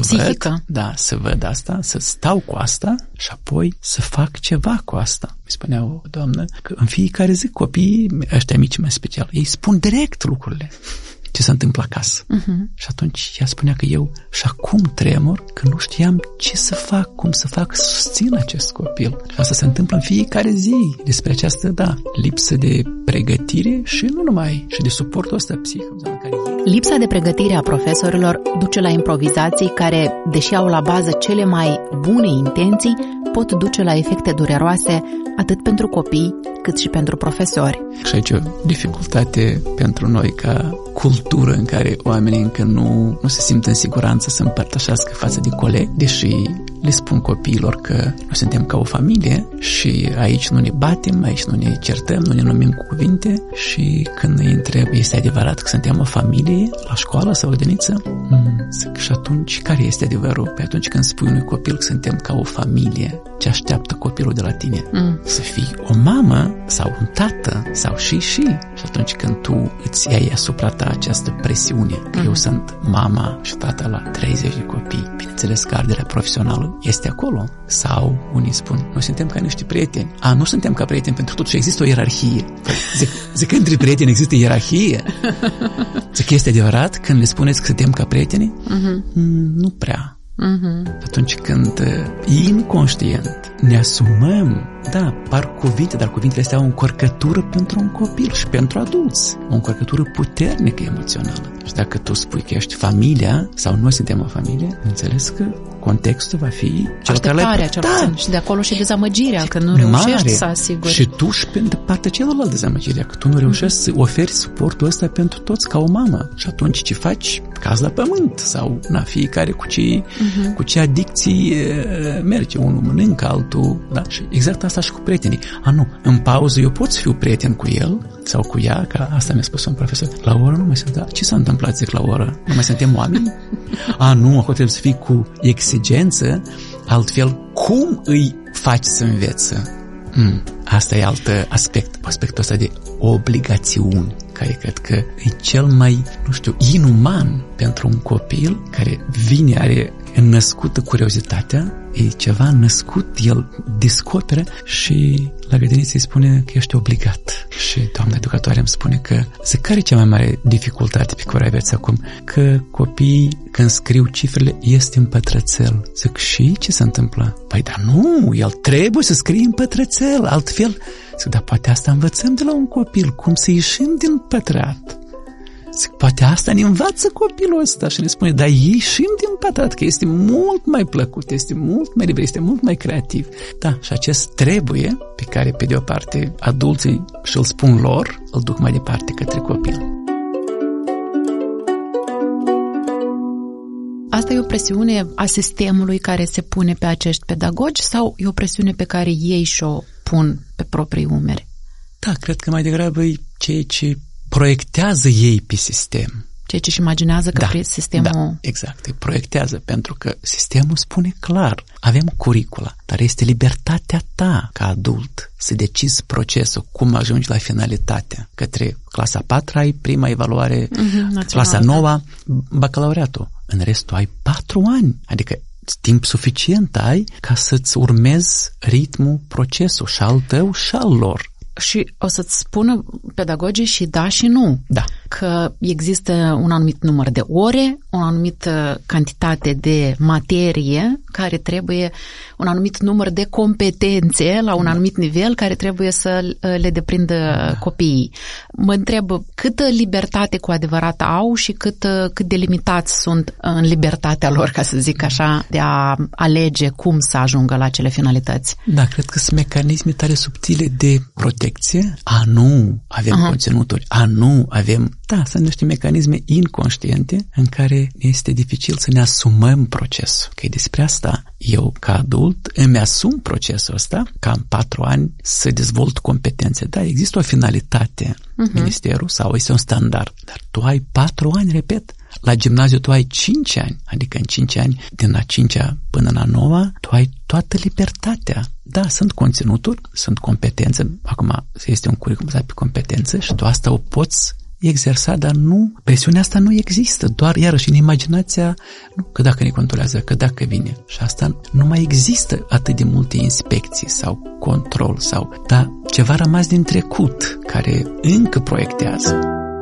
A: să văd asta, să stau cu asta și apoi să fac ceva cu asta. Mi spunea o doamnă că în fiecare zi copiii ăștia mici mai special, ei spun direct lucrurile. Ce se întâmplă acasă. Și atunci ea spunea că eu și acum tremur că nu știam ce să fac, cum să fac, să susțin acest copil. Și asta se întâmplă în fiecare zi. Despre această, lipsă de pregătire și nu numai, și de suportul ăsta psihic.
B: Lipsa de pregătire a profesorilor duce la improvizații care, deși au la bază cele mai bune intenții, pot duce la efecte dureroase atât pentru copii cât și pentru profesori.
A: Și aici o dificultate pentru noi ca cultură în care oamenii încă nu se simt în siguranță să împărtășească față de colegi, deși le spun copiilor că noi suntem ca o familie și aici nu ne batem, aici nu ne certăm, nu ne numim cu cuvinte și când îi întreb, este adevărat că suntem o familie la școală sau grădiniță? Zic, și atunci care este adevărul? Pe atunci când spui unui copil că suntem ca o familie, ce așteaptă copilul de la tine? Să fii o mamă sau un tată sau și. Și atunci când tu îți iei asupra ta această presiune, că eu sunt mama și tata la 30 de copii, bineînțeles că arderea profesională este acolo. Sau unii spun, noi suntem ca niște prieteni. Nu suntem ca prieteni, pentru totuși există o ierarhie. Zic că între prieteni există ierarhie. Zic că este adevărat când le spuneți că suntem ca prieteni? Nu prea. Atunci când inconștient ne asumăm, par cuvinte, dar cuvintele astea au o încărcătură pentru un copil și pentru adulți, o încărcătură puternică emoțională. Și dacă tu spui că ești familia sau noi suntem o familie, înțeles că contextul va fi
B: așteptarea cel puțin. Și de acolo și dezamăgirea, că nu reușești să asiguri.
A: Și tu și pe partea cealaltă dezamăgirea, că tu nu reușești să oferi suportul ăsta pentru toți ca o mamă. Și atunci ce faci? Caz la pământ sau fiecare cu ce adicții merge. Unul mănâncă, altul, Și exact asta și cu prietenii. Nu, în pauză eu pot să fiu prieten cu el sau cu ea, că asta mi-a spus un profesor. La oră nu mai sunt, ce s-a întâmplat, zic, la oră? Nu mai suntem oameni? Nu, acolo trebuie să fii cu exigență, altfel cum îi faci să învețe? Asta e alt aspect, aspectul ăsta de obligațiuni, care cred că e cel mai, inuman pentru un copil care vine, are născută curiozitatea, e ceva născut, el descoperă și la grădiniță îi spune că ești obligat. Și doamna educatoare îmi spune că, zic, care e cea mai mare dificultate pe care o aveți acum? Că copiii, când scriu cifrele, este în pătrățel. Zic, și ce se întâmplă? Păi, dar nu, el trebuie să scrie în pătrățel, altfel. Zic, dar poate asta învățăm de la un copil, cum să ieșim din pătrat. Zic, poate asta ne învață copilul ăsta și ne spune, dar ieșim din pătrat, că este mult mai plăcut, este mult mai liber, este mult mai creativ. Și acest trebuie, pe care pe de o parte adulții și-l spun lor, îl duc mai departe către copil.
B: Asta e o presiune a sistemului care se pune pe acești pedagogi sau e o presiune pe care ei și-o pun pe proprii umeri?
A: Cred că mai degrabă e ceea ce proiectează ei pe sistem.
B: Ceea ce își imaginează că sistemul...
A: Da, exact, îi proiectează, pentru că sistemul spune clar, avem curicula, dar este libertatea ta ca adult să decizi procesul, cum ajungi la finalitatea. Către clasa 4 ai prima evaluare, clasa 9 bacalaureatul. În rest, tu ai 4 ani, adică timp suficient ai ca să-ți urmezi ritmul, procesul și al tău și al lor.
B: Și o să-ți spună pedagogii și da și nu.
A: Da.
B: Că există un anumit număr de ore, o anumită cantitate de materie care trebuie, un anumit număr de competențe la un anumit nivel care trebuie să le deprindă copiii. Mă întreb câtă libertate cu adevărat au și cât de limitați sunt în libertatea lor, ca să zic așa, de a alege cum să ajungă la acele finalități.
A: Da, cred că sunt mecanisme tare subtile de protecție. Nu avem conținuturi, nu avem... Da, sunt niște mecanisme inconștiente în care este dificil să ne asumăm procesul. Că despre asta eu, ca adult, îmi asum procesul ăsta ca în 4 ani să dezvolt competențe. Da, există o finalitate, ministerul, sau este un standard, dar tu ai 4 ani, repet. La gimnaziu tu ai 5 ani, adică în 5 ani, din a 5-a până la 9-a, tu ai toată libertatea. Da, sunt conținuturi, sunt competențe, acum este un curriculum pe competențe și tu asta o poți exersa, dar nu, presiunea asta nu există, doar iarăși în imaginația, nu, că dacă ne controlează, că dacă vine. Și asta nu mai există atât de multe inspecții sau control, dar ceva rămas din trecut, care încă proiectează.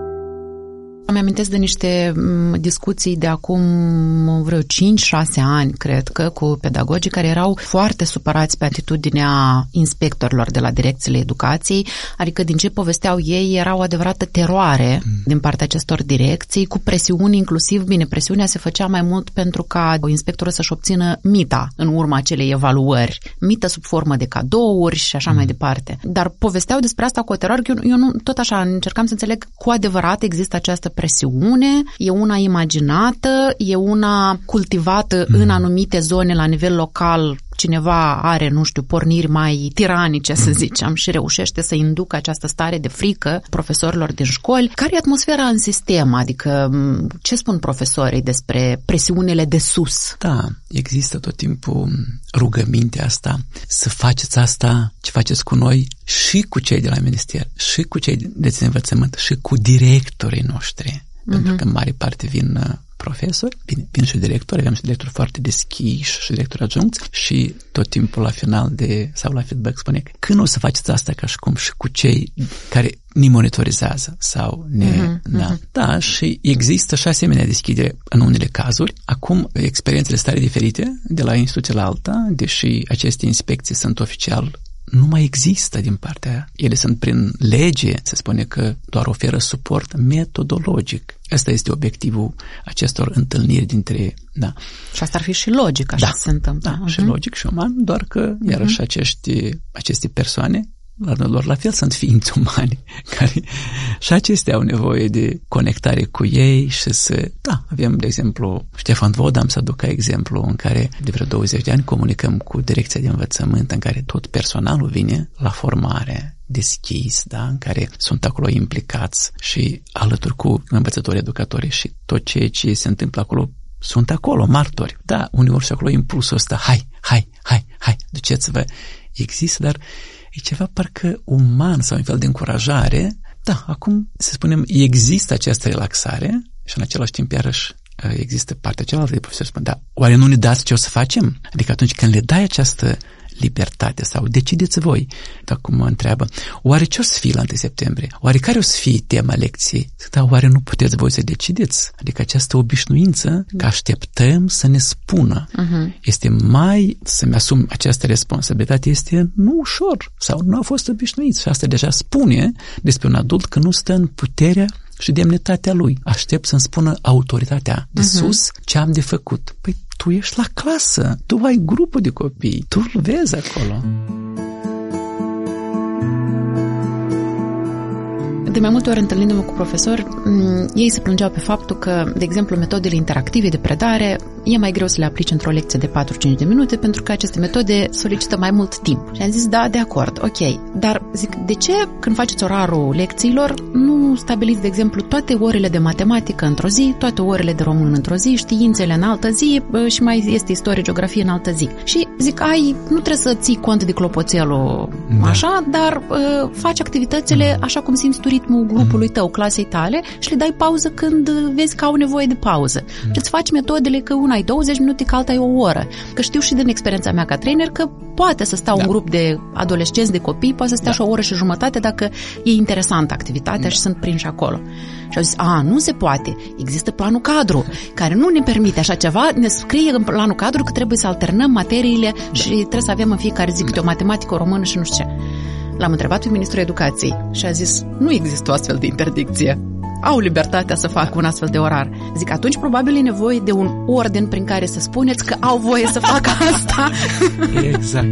B: Îmi amintesc de niște discuții de acum vreo 5-6 ani, cred că, cu pedagogii care erau foarte supărați pe atitudinea inspectorilor de la direcțiile educației, adică din ce povesteau ei era o adevărată teroare din partea acestor direcții, cu presiuni inclusiv, bine, presiunea se făcea mai mult pentru ca inspectorul să-și obțină mita în urma acelei evaluări, mită sub formă de cadouri și așa mai departe. Dar povesteau despre asta cu o teroare, eu nu, tot așa încercam să înțeleg cu adevărat există această presiune, e una imaginată, e una cultivată în anumite zone la nivel local, cineva are, nu știu, porniri mai tiranice, să zicem, și reușește să inducă această stare de frică profesorilor din școli. Care e atmosfera în sistem? Adică, ce spun profesorii despre presiunile de sus?
A: Da, există tot timpul rugămintea asta, să faceți asta ce faceți cu noi și cu cei de la minister, și cu cei de învățământ, și cu directorii noștri. Pentru că în mare parte vin profesori, vin și directori, avem și directori foarte deschiși și directori adjuncți și tot timpul la final sau la feedback spune că când o să faceți asta ca și cum și cu cei care ne monitorizează sau ne... Da, și există și asemenea deschidere în unele cazuri. Acum, experiențele sunt tare diferite de la instituție la alta, deși aceste inspecții sunt oficial nu mai există din partea aia. Ele sunt prin lege, se spune că doar oferă suport metodologic. Asta este obiectivul acestor întâlniri dintre... Da.
B: Și asta ar fi și logic, așa se întâmplă.
A: Da, și logic și uman, doar că, iarăși, aceste persoane, la rândul lor, la fel, sunt ființe umane, care și acestea au nevoie de conectare cu ei și să... Da, avem, de exemplu, Ștefan Voda, am să aduc ca exemplu, în care de vreo 20 de ani comunicăm cu direcția de învățământ, în care tot personalul vine la formare deschis, da, în care sunt acolo implicați și alături cu învățători, educatori și tot ceea ce se întâmplă acolo sunt acolo, martori. Da, uneori și acolo impulsul ăsta, hai, duceți-vă, există, dar e ceva parcă uman sau un fel de încurajare. Da, acum, să spunem, există această relaxare și în același timp, iarăși, există partea cealaltă de profesori spun, da, oare nu ne dați ce o să facem? Adică atunci când le dai această libertate sau decideți voi, dar cum mă întreabă, oare ce o să fie la 1 septembrie? Oare care o să fie tema lecției? Da, oare nu puteți voi să decideți? Adică această obișnuință că așteptăm să ne spună. Este mai, să-mi asum această responsabilitate, este nu ușor sau nu a fost obișnuit și asta deja spune despre un adult că nu stă în puterea și demnitatea lui. Aștept să-mi spună autoritatea de sus ce am de făcut. Păi tu ești la clasă, tu ai grupul de copii, tu îl vezi acolo.
B: De mai multe ori, întâlnindu-mă cu profesori, ei se plângeau pe faptul că, de exemplu, metodele interactive de predare e mai greu să le aplici într-o lecție de 4-5 de minute pentru că aceste metode solicită mai mult timp. Și am zis, da, de acord, ok. Dar zic, de ce când faceți orarul lecțiilor nu stabiliți, de exemplu, toate orele de matematică într-o zi, toate orele de român într-o zi, științele în altă zi și mai este istorie, geografie în altă zi. Și zic, nu trebuie să ții cont de clopoțelul așa, dar faci activitățile așa cum simți tu ritmul grupului tău, clasei tale și le dai pauză când vezi că au nevoie de pauză. Și îți faci metodele că una ai 20 minute, că alta e o oră. Că știu și din experiența mea ca trainer că poate să stea un grup de adolescenți, de copii, poate să stea și o oră și jumătate dacă e interesantă activitatea și sunt prinși acolo. Și au zis, nu se poate, există planul cadru, care nu ne permite așa ceva, ne scrie în planul cadru că trebuie să alternăm materiile și trebuie să avem în fiecare zi câte o matematică, o română și nu știu ce. L-am întrebat pe ministrul educației și a zis, nu există o astfel de interdicție. Au libertatea să facă un astfel de orar. Zic, atunci probabil e nevoie de un ordin prin care să spuneți că au voie să facă asta.
A: Exact.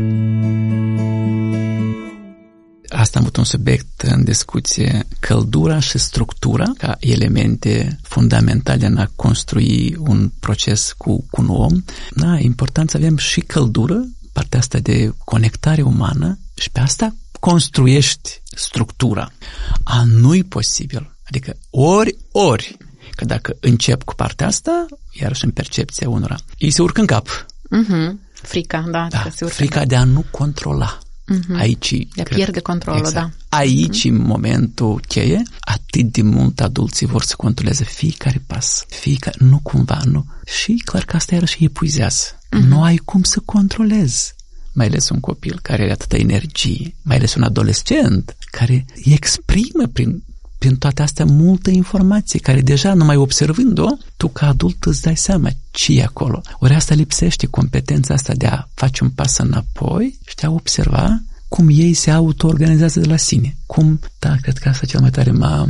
A: Asta am avut un subiect în discuție, căldura și structura ca elemente fundamentale în a construi un proces cu un om. Da, e important să avem și căldură, partea asta de conectare umană și pe asta construiești structura. Nu-i posibil. Adică ori, că dacă încep cu partea asta, iarăși în percepția unora, ei se urcă în cap.
B: Frica, da se urcă.
A: Frica de a nu controla. Aici,
B: de a pierde controlul, exact.
A: Aici, în momentul cheie, atât de mult adulții vor să controleze fiecare pas. Nu cumva, nu. Și clar că asta iarăși epuizează. Nu ai cum să controlezi. Mai ales un copil care are atâta energie, mai ales un adolescent care exprimă prin toate astea multă informație, care deja numai observând-o, tu ca adult îți dai seama ce e acolo. Ori asta lipsește, competența asta de a face un pas înapoi și de a observa cum ei se auto-organizează de la sine. Cred că asta cel mai tare m-a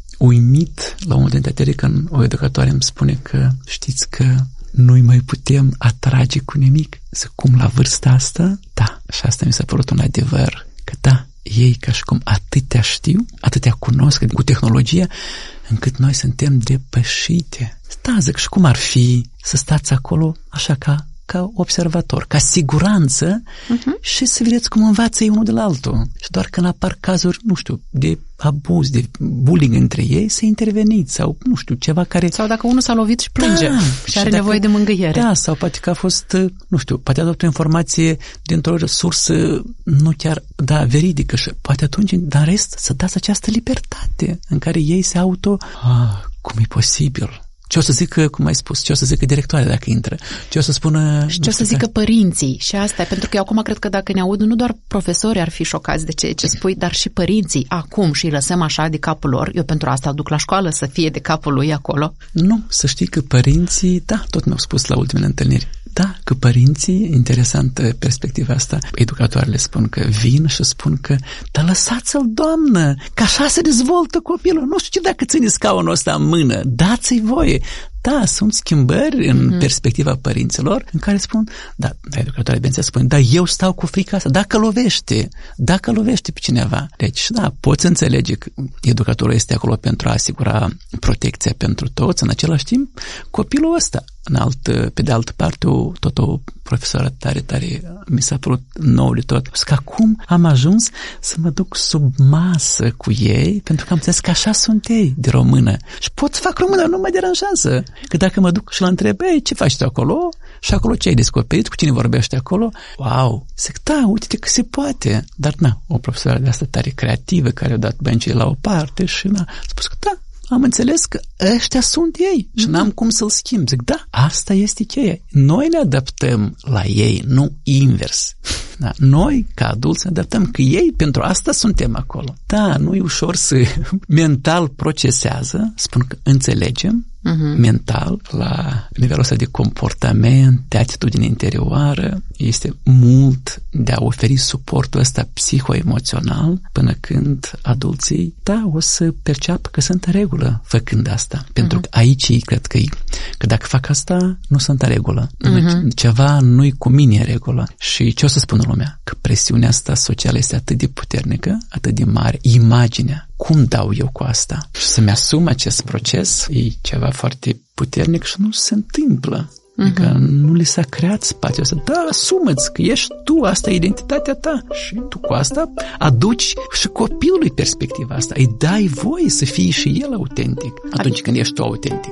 A: uimit la un moment dat, când o educatoare îmi spune că știți că nu-i mai putem atrage cu nimic. Cum la vârsta asta, și asta mi s-a părut un adevăr, că ei ca și cum atâtea știu, atâtea cunosc cu tehnologia, încât noi suntem depășite. Zic, și cum ar fi să stați acolo așa ca observator, ca siguranță și să vedeți cum învață ei unul de la altul. Și doar când apar cazuri, nu știu, de abuz, de bullying între ei, să interveniți sau, nu știu, ceva care...
B: Sau dacă unul s-a lovit și plânge și are nevoie de mângâiere.
A: Sau poate că a fost, nu știu, poate a dat o informație dintr-o sursă nu chiar, veridică și poate atunci, dar în rest, să dați această libertate în care ei se cum e posibil? Ce o să zică, cum ai spus, ce o să zică directoarea dacă intră, ce o să spună...
B: Și ce o să zică părinții. Și asta e, pentru că eu acum cred că dacă ne aud, nu doar profesorii ar fi șocați de ce spui, dar și părinții acum și îi lăsăm așa de capul lor. Eu pentru asta duc la școală să fie de capul lui acolo.
A: Nu, să știi că părinții, tot mi-au spus la ultimele întâlniri, că părinții, interesantă perspectiva asta, educatoarele spun că vin și spun că, dar lăsați-l, doamnă, că așa se dezvoltă copilul. Nu știu ce dacă ține scaunul ăsta în mână, dați-i voie. Sunt schimbări în perspectiva părinților în care spun, educatoare bineînțeles spune, eu stau cu frica asta, dacă lovește pe cineva. Deci, poți înțelege că educatorul este acolo pentru a asigura protecția pentru toți, în același timp, copilul ăsta, pe de altă parte, o profesoară tare, mi s-a părut nou de tot. Că acum am ajuns să mă duc sub masă cu ei, pentru că am înțeles că așa sunt ei, de română. Și pot să fac română, nu mă deranjează. Că dacă mă duc și îl întreb, ce faci tu acolo? Și acolo ce ai descoperit? Cu cine vorbești acolo? Wow! Zic, uite că se poate. Dar o profesoară de asta tare creativă, care a dat băncile la o parte și a spus că am înțeles că ăștia sunt ei și n-am cum să-l schimb. Zic, asta este cheia. Noi ne adaptăm la ei, nu invers. Noi, ca adulți, ne adaptăm că ei, pentru asta suntem acolo. Nu e ușor să mental procesează, spun că înțelegem, mental, la nivelul ăsta de comportament, de atitudine interioară, este mult de a oferi suportul ăsta psihoemoțional până când adulții, o să perceapă că sunt în regulă făcând asta. Pentru că aici cred că dacă fac asta, nu sunt în regulă. Ceva nu-i cu mine în regulă. Și ce o să spună lumea? Că presiunea asta socială este atât de puternică, atât de mare. Imaginea. Cum dau eu cu asta? Și să-mi asum acest proces e ceva foarte puternic și nu se întâmplă. Adică nu li s-a creat spațiul ăsta. Asumă-ți că ești tu, asta e identitatea ta. Și tu cu asta aduci și copilului perspectiva asta. Îi dai voie să fii și el autentic atunci când ești tu autentic.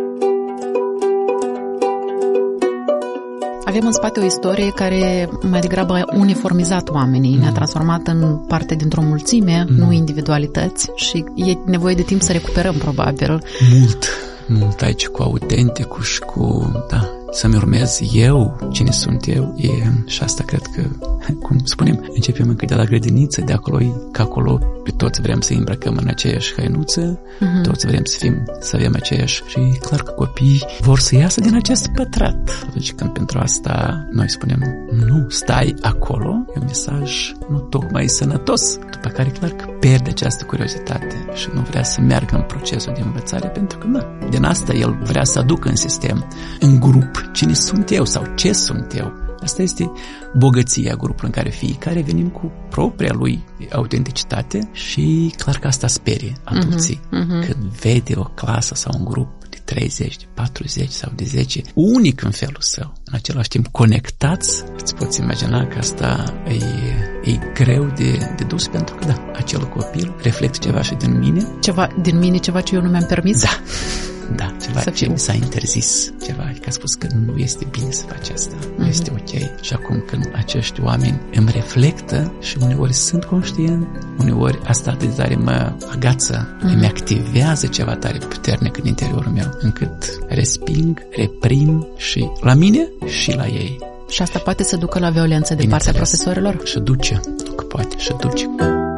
B: Avem în spate o istorie care mai degrabă a uniformizat oamenii, ne-a transformat în parte dintr-o mulțime, nu individualități, și e nevoie de timp să recuperăm, probabil.
A: Mult aici cu autenticul și cu, să-mi urmez eu, cine sunt eu, și asta cred că, cum spunem, începem încă de la grădiniță, de acolo, că acolo toți vrem să îmbrăcăm în aceeași hainuță, toți vrem să avem aceeași, și clar că copiii vor să iasă din acest pătrat. Deci când pentru asta noi spunem, nu, stai acolo, e un mesaj nu tocmai sănătos, după care clar că pierde această curiozitate și nu vrea să meargă în procesul de învățare, pentru că din asta el vrea să aducă în sistem, în grup, cine sunt eu sau ce sunt eu. Asta este bogăția grupului, în care fiecare venim cu propria lui autenticitate și clar că asta sperie adulții. Când vede o clasă sau un grup de 30, de 40 sau de 10, unic în felul său, în același timp conectați, îți poți imagina că asta e greu de dus, pentru că acel copil reflectă ceva și din mine.
B: Ceva din mine, ceva ce eu nu mi-am permis?
A: Da, ceva ce mi s-a interzis, ceva, că a spus că nu este bine să faci asta, nu este ok. Și acum când acești oameni îmi reflectă și uneori sunt conștient, uneori asta atât de tare mă agață, îmi activează ceva tare puternic în interiorul meu, încât resping, reprim și la mine și la ei.
B: Și asta poate să ducă la violență de partea profesorilor?
A: Și duce, și duce.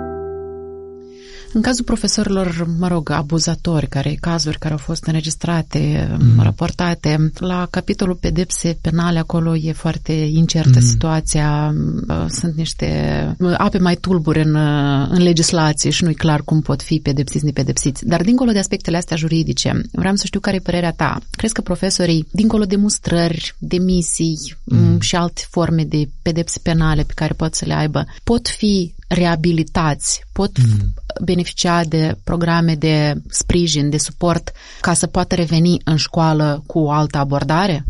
B: În cazul profesorilor, abuzatori, cazuri care au fost înregistrate, raportate, la capitolul pedepse penale, acolo e foarte incertă situația, sunt niște ape mai tulburi în legislație și nu-i clar cum pot fi pedepsiți, nepedepsiți. Dar dincolo de aspectele astea juridice, vreau să știu care e părerea ta. Crezi că profesorii, dincolo de mustrări, demisii și alte forme de pedepse penale pe care pot să le aibă, pot fi reabilitați, pot beneficia de programe de sprijin, de suport, ca să poată reveni în școală cu o altă abordare?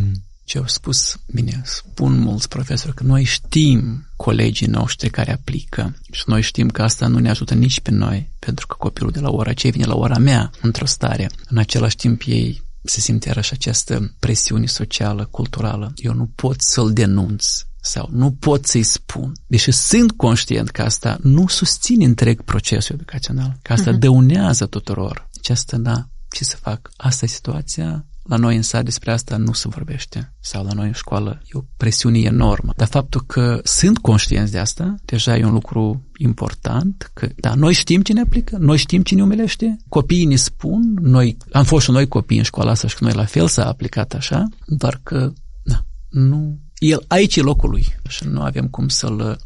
A: Ce au spus, bine, spun mulți profesori că noi știm colegii noștri care aplică și noi știm că asta nu ne ajută nici pe noi, pentru că copilul de la ora aceea vine la ora mea într-o stare. În același timp ei se simte iarăși această presiune socială, culturală. Eu nu pot să-l denunț sau nu pot să-i spun, deși sunt conștient că asta nu susține întreg procesul educațional, că asta dăunează tuturor. Deci asta, ce să fac? Asta e situația. La noi în sat despre asta nu se vorbește. Sau la noi în școală e o presiune enormă. Dar faptul că sunt conștienți de asta, deja e un lucru important, că noi știm cine aplică, noi știm cine umelește, copiii ne spun, noi am fost și noi copii în școala asta și că noi la fel s-a aplicat așa, doar că nu... Aici e locul lui și nu avem cum să-l...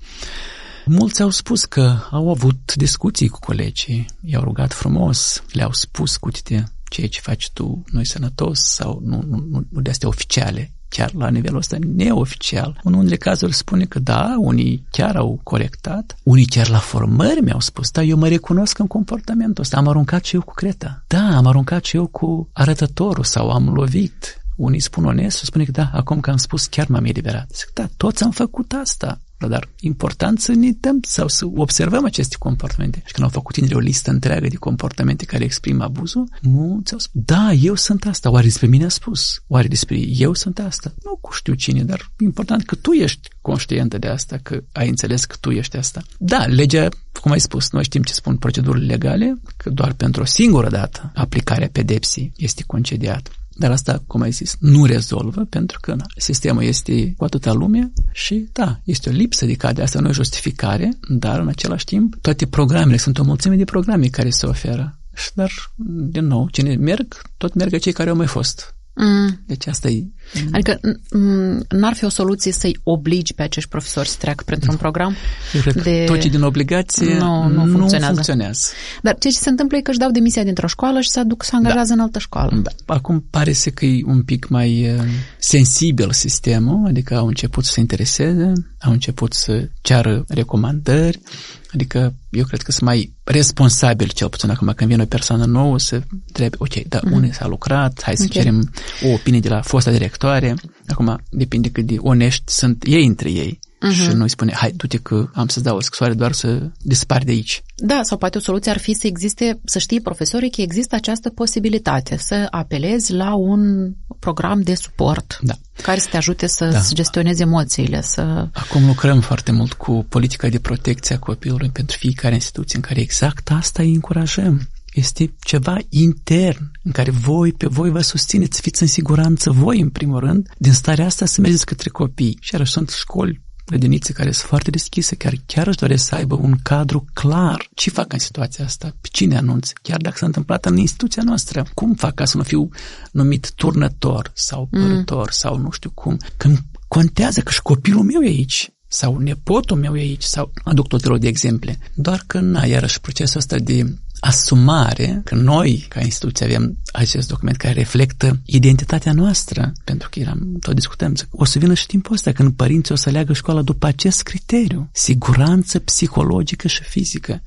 A: Mulți au spus că au avut discuții cu colegii, i-au rugat frumos, le-au spus, uite, ceea ce faci tu nu e sănătos sau nu de astea oficiale, chiar la nivelul ăsta neoficial. În unele cazuri spune că unii chiar au corectat, unii chiar la formări mi-au spus, eu mă recunosc în comportamentul ăsta, am aruncat și eu cu creta, am aruncat și eu cu arătătorul sau am lovit. Unii spun onest, spune că acum că am spus chiar m-am eliberat. Zic, toți am făcut asta. Dar important să ne dăm sau să observăm aceste comportamente. Și când au făcut tineri o listă întreagă de comportamente care exprimă abuzul, mulți au spus, eu sunt asta. Oare despre mine a spus? Oare despre eu sunt asta? Nu știu cine, dar e important că tu ești conștientă de asta, că ai înțeles că tu ești asta. Legea, cum ai spus, noi știm ce spun procedurile legale, că doar pentru o singură dată aplicarea pedepsii este concediat. Dar asta, cum ai zis, nu rezolvă, pentru că sistemul este cu atâta lume și, este o lipsă de cadre. Asta nu e justificare, dar, în același timp, toate programele, sunt o mulțime de programe care se oferă. Dar, din nou, cine merg, tot merg cei care au mai fost. Deci asta e...
B: Adică n-ar fi o soluție să-i obligi pe acești profesori să treacă printr-un program?
A: Eu cred că tot ce din obligație nu funcționează.
B: Dar ce se întâmplă e că își dau demisia dintr-o școală și se angajează în altă școală.
A: Acum pare să că e un pic mai sensibil sistemul, adică au început să se intereseze, au început să ceară recomandări, adică eu cred că sunt mai responsabili, cel puțin acum când vine o persoană nouă să întrebe, unde s-a lucrat, hai să cerem o opinie de la fosta directoare. Acum depinde cât de onești sunt ei între ei. Și nu îi spune, du-te că am să-ți dau o scrisoare doar să dispari de aici. Sau poate o soluție ar fi să existe, să știe profesorii că există această posibilitate, să apelezi la un program de suport care să te ajute să gestionezi emoțiile. Acum lucrăm foarte mult cu politica de protecție a copilului pentru fiecare instituție în care exact asta îi încurajăm. Este ceva intern în care pe voi vă susțineți, să fiți în siguranță voi, în primul rând, din starea asta să mergeți către copii. Și iarăși sunt școli, grădinițe care sunt foarte deschise, care chiar își doresc să aibă un cadru clar. Ce fac în situația asta? Pe cine anunț? Chiar dacă s-a întâmplat în instituția noastră. Cum fac ca să nu fiu numit turnător sau părător sau nu știu cum? Când contează că și copilul meu e aici sau nepotul meu e aici sau aduc tot felul de exemple. Doar că, iarăși, procesul ăsta de asumare că noi, ca instituție, avem acest document care reflectă identitatea noastră, pentru că tot discutăm, o să vină și timpul ăsta când părinții o să aleagă școala după acest criteriu, siguranță psihologică și fizică.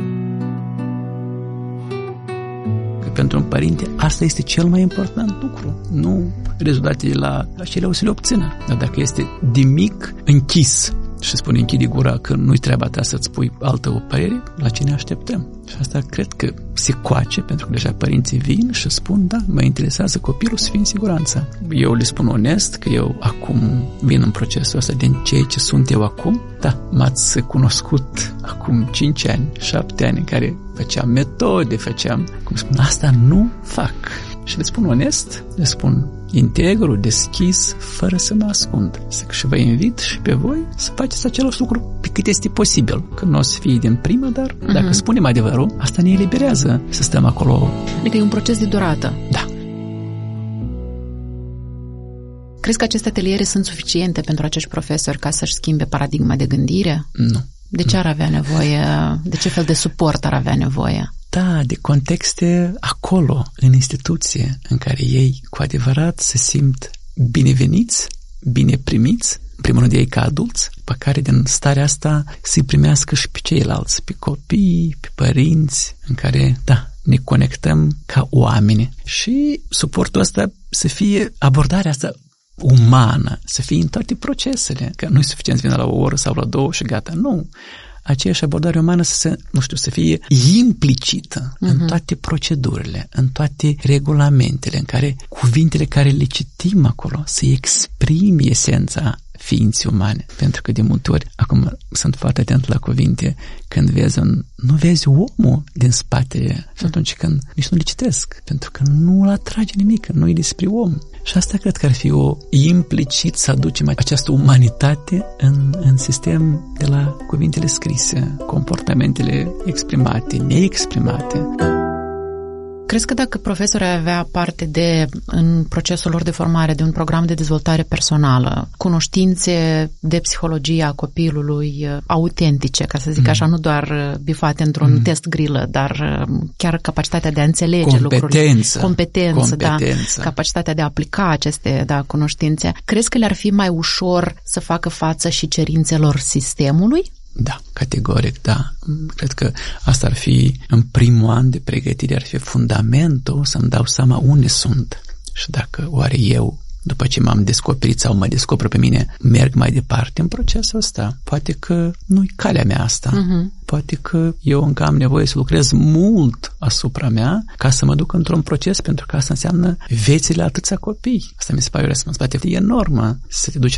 A: Că pentru un părinte asta este cel mai important lucru, nu rezultatele la cele o să le obțină, dar dacă este de mic închis și spune închide gura că nu-i treaba ta să-ți pui altă o părere, la ce ne așteptăm? Și asta cred că se coace, pentru că deja părinții vin și spun, da, mă interesează copilul să fie în siguranță. Eu le spun onest că eu acum vin în procesul ăsta din ceea ce sunt eu acum. Da, m-ați cunoscut acum 5 ani, 7 ani în care făceam metode, cum spun, asta nu fac. Și le spun onest, le spun integru, deschis, fără să mă ascund. Și vă invit și pe voi să faceți același lucru pe cât este posibil. Că nu o să fie din primă, dar dacă spunem adevărul, asta ne eliberează să stăm acolo.
B: Adică e un proces de durată.
A: Da.
B: Crezi că aceste ateliere sunt suficiente pentru acești profesori ca să-și schimbe paradigma de gândire?
A: Nu.
B: De ce ar avea nevoie? De ce fel de suport ar avea nevoie?
A: Da, de contexte acolo, în instituție, în care ei cu adevărat se simt bineveniți, bine primiți, în primul rând ei ca adulți, pe care din starea asta să-i primească și pe ceilalți, pe copii, pe părinți, în care, ne conectăm ca oameni. Și suportul ăsta să fie abordarea asta umană, să fie în toate procesele, că nu e suficient să vină la o oră sau la 2 și gata, nu. Aceeași abordare umană să fie implicită în toate procedurile, în toate regulamentele, în care cuvintele care le citim acolo să exprime esența ființei umane. Pentru că de multe ori, acum sunt foarte atent la cuvinte, când nu vezi omul din spate și atunci când nici nu le citesc, pentru că nu-l atrage nimic, nu e despre om. Și asta cred că ar fi implicit să aducem această umanitate în sistem de la cuvintele scrise, comportamentele exprimate, neexprimate.
B: Crezi că dacă profesorii avea parte în procesul lor de formare, de un program de dezvoltare personală, cunoștințe de psihologie a copilului autentice, ca să zic așa, nu doar bifate într-un test grilă, dar chiar capacitatea de a înțelege lucrurile. Competență. Da, capacitatea de a aplica aceste cunoștințe. Crezi că le-ar fi mai ușor să facă față și cerințelor sistemului?
A: Da, categoric, da. Cred că asta ar fi, în primul an de pregătire, ar fi fundamentul să-mi dau seama unde sunt. Și dacă oare eu, după ce m-am descoperit sau mă descoper pe mine, merg mai departe în procesul ăsta. Poate că nu-i calea mea asta. Poate că eu încă am nevoie să lucrez mult asupra mea ca să mă duc într-un proces, pentru că asta înseamnă viețile atâția copii. Asta mi se pare o responsabilitate enormă, să te duci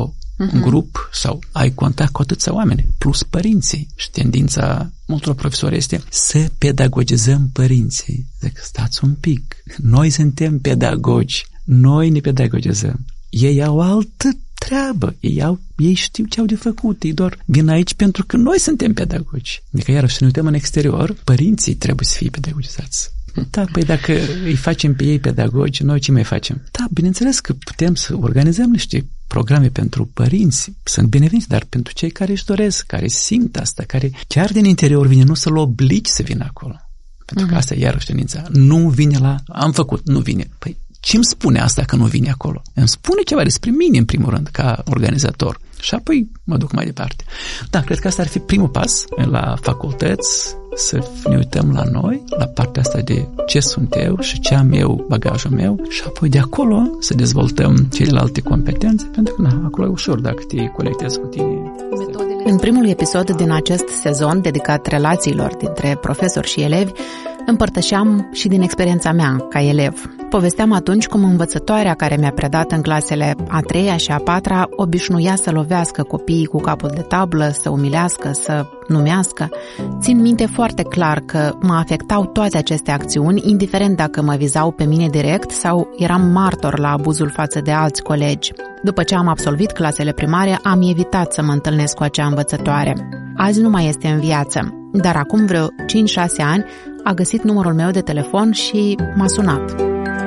A: un grup sau ai contact cu atâția oameni, plus părinții. Și tendința multor profesori este să pedagogizăm părinții. Zic, stați un pic. Noi suntem pedagogi. Noi ne pedagogizăm. Ei au altă treabă. Ei știu ce au de făcut. Ei doar vin aici pentru că noi suntem pedagogi. Adică, iarăși, să ne uităm în exterior, părinții trebuie să fie pedagogizați. Da, păi dacă îi facem pe ei pedagogi, noi ce mai facem? Da, bineînțeles că putem să organizăm niște programe pentru părinți, sunt bineveniți, dar pentru cei care își doresc, care simt asta, care chiar din interior vine, nu să-l obligi să vină acolo. Pentru că asta e iarăși tendința. Nu vine am făcut, nu vine. Păi ce îmi spune asta că nu vine acolo? Îmi spune ceva despre mine, în primul rând, ca organizator. Și apoi mă duc mai departe. Da, cred că asta ar fi primul pas la facultăți, să ne uităm la noi, la partea asta de ce sunt eu și ce am eu, bagajul meu, și apoi de acolo să dezvoltăm celelalte competențe, pentru că acolo e ușor dacă te conectezi cu tine.
B: În primul episod din acest sezon dedicat relațiilor dintre profesori și elevi, Împărtășeam și din experiența mea ca elev. Povesteam atunci cum învățătoarea care mi-a predat în clasele a 3-a și a 4-a obișnuia să lovească copiii cu capul de tablă, să umilească, să numească. Țin minte foarte clar că mă afectau toate aceste acțiuni, indiferent dacă mă vizau pe mine direct sau eram martor la abuzul față de alți colegi. După ce am absolvit clasele primare, am evitat să mă întâlnesc cu acea învățătoare. Azi nu mai este în viață, dar acum vreo 5-6 ani a găsit numărul meu de telefon și m-a sunat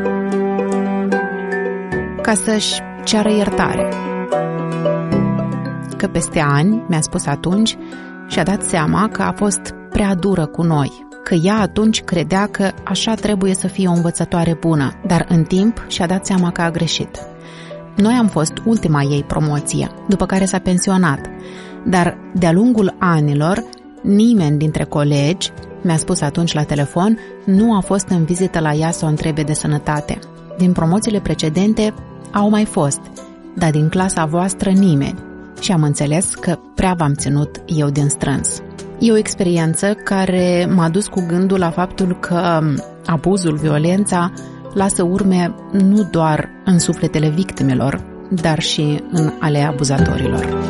B: ca să-și ceară iertare. Că peste ani, mi-a spus atunci, și-a dat seama că a fost prea dură cu noi, că ea atunci credea că așa trebuie să fie o învățătoare bună, dar în timp și-a dat seama că a greșit. Noi am fost ultima ei promoție, după care s-a pensionat, dar de-a lungul anilor, nimeni dintre colegi, mi-a spus atunci la telefon, nu a fost în vizită la ea să o întrebe de sănătate. Din promoțiile precedente au mai fost, dar din clasa voastră nimeni. Și am înțeles că prea v-am ținut eu din strâns. E o experiență care m-a dus cu gândul la faptul că abuzul, violența, lasă urme nu doar în sufletele victimelor, dar și în ale abuzatorilor.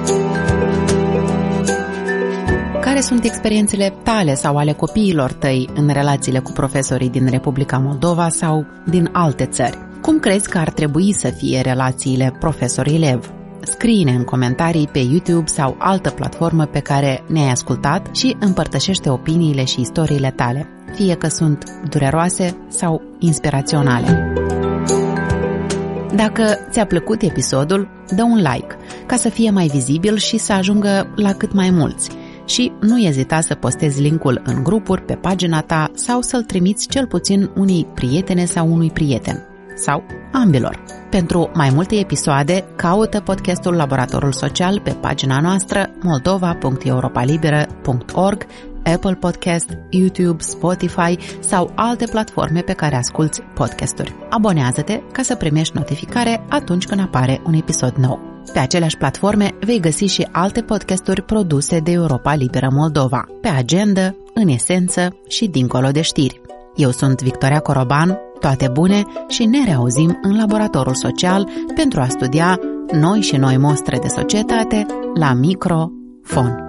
B: Care sunt experiențele tale sau ale copiilor tăi în relațiile cu profesorii din Republica Moldova sau din alte țări? Cum crezi că ar trebui să fie relațiile profesor-elev? Scrie-ne în comentarii pe YouTube sau altă platformă pe care ne-ai ascultat și împărtășește opiniile și istoriile tale, fie că sunt dureroase sau inspiraționale. Dacă ți-a plăcut episodul, dă un like ca să fie mai vizibil și să ajungă la cât mai mulți. Și nu ezita să postezi linkul în grupuri, pe pagina ta sau să-l trimiți cel puțin unei prietene sau unui prieten. Sau ambilor. Pentru mai multe episoade, caută podcastul Laboratorul Social pe pagina noastră moldova.europalibera.org, Apple Podcast, YouTube, Spotify sau alte platforme pe care asculți podcasturi. Abonează-te ca să primești notificare atunci când apare un episod nou. Pe aceleași platforme vei găsi și alte podcasturi produse de Europa Liberă Moldova, pe agenda, în esență și dincolo de știri. Eu sunt Victoria Coroban, toate bune și ne reauzim în Laboratorul Social pentru a studia noi și noi mostre de societate la microfon.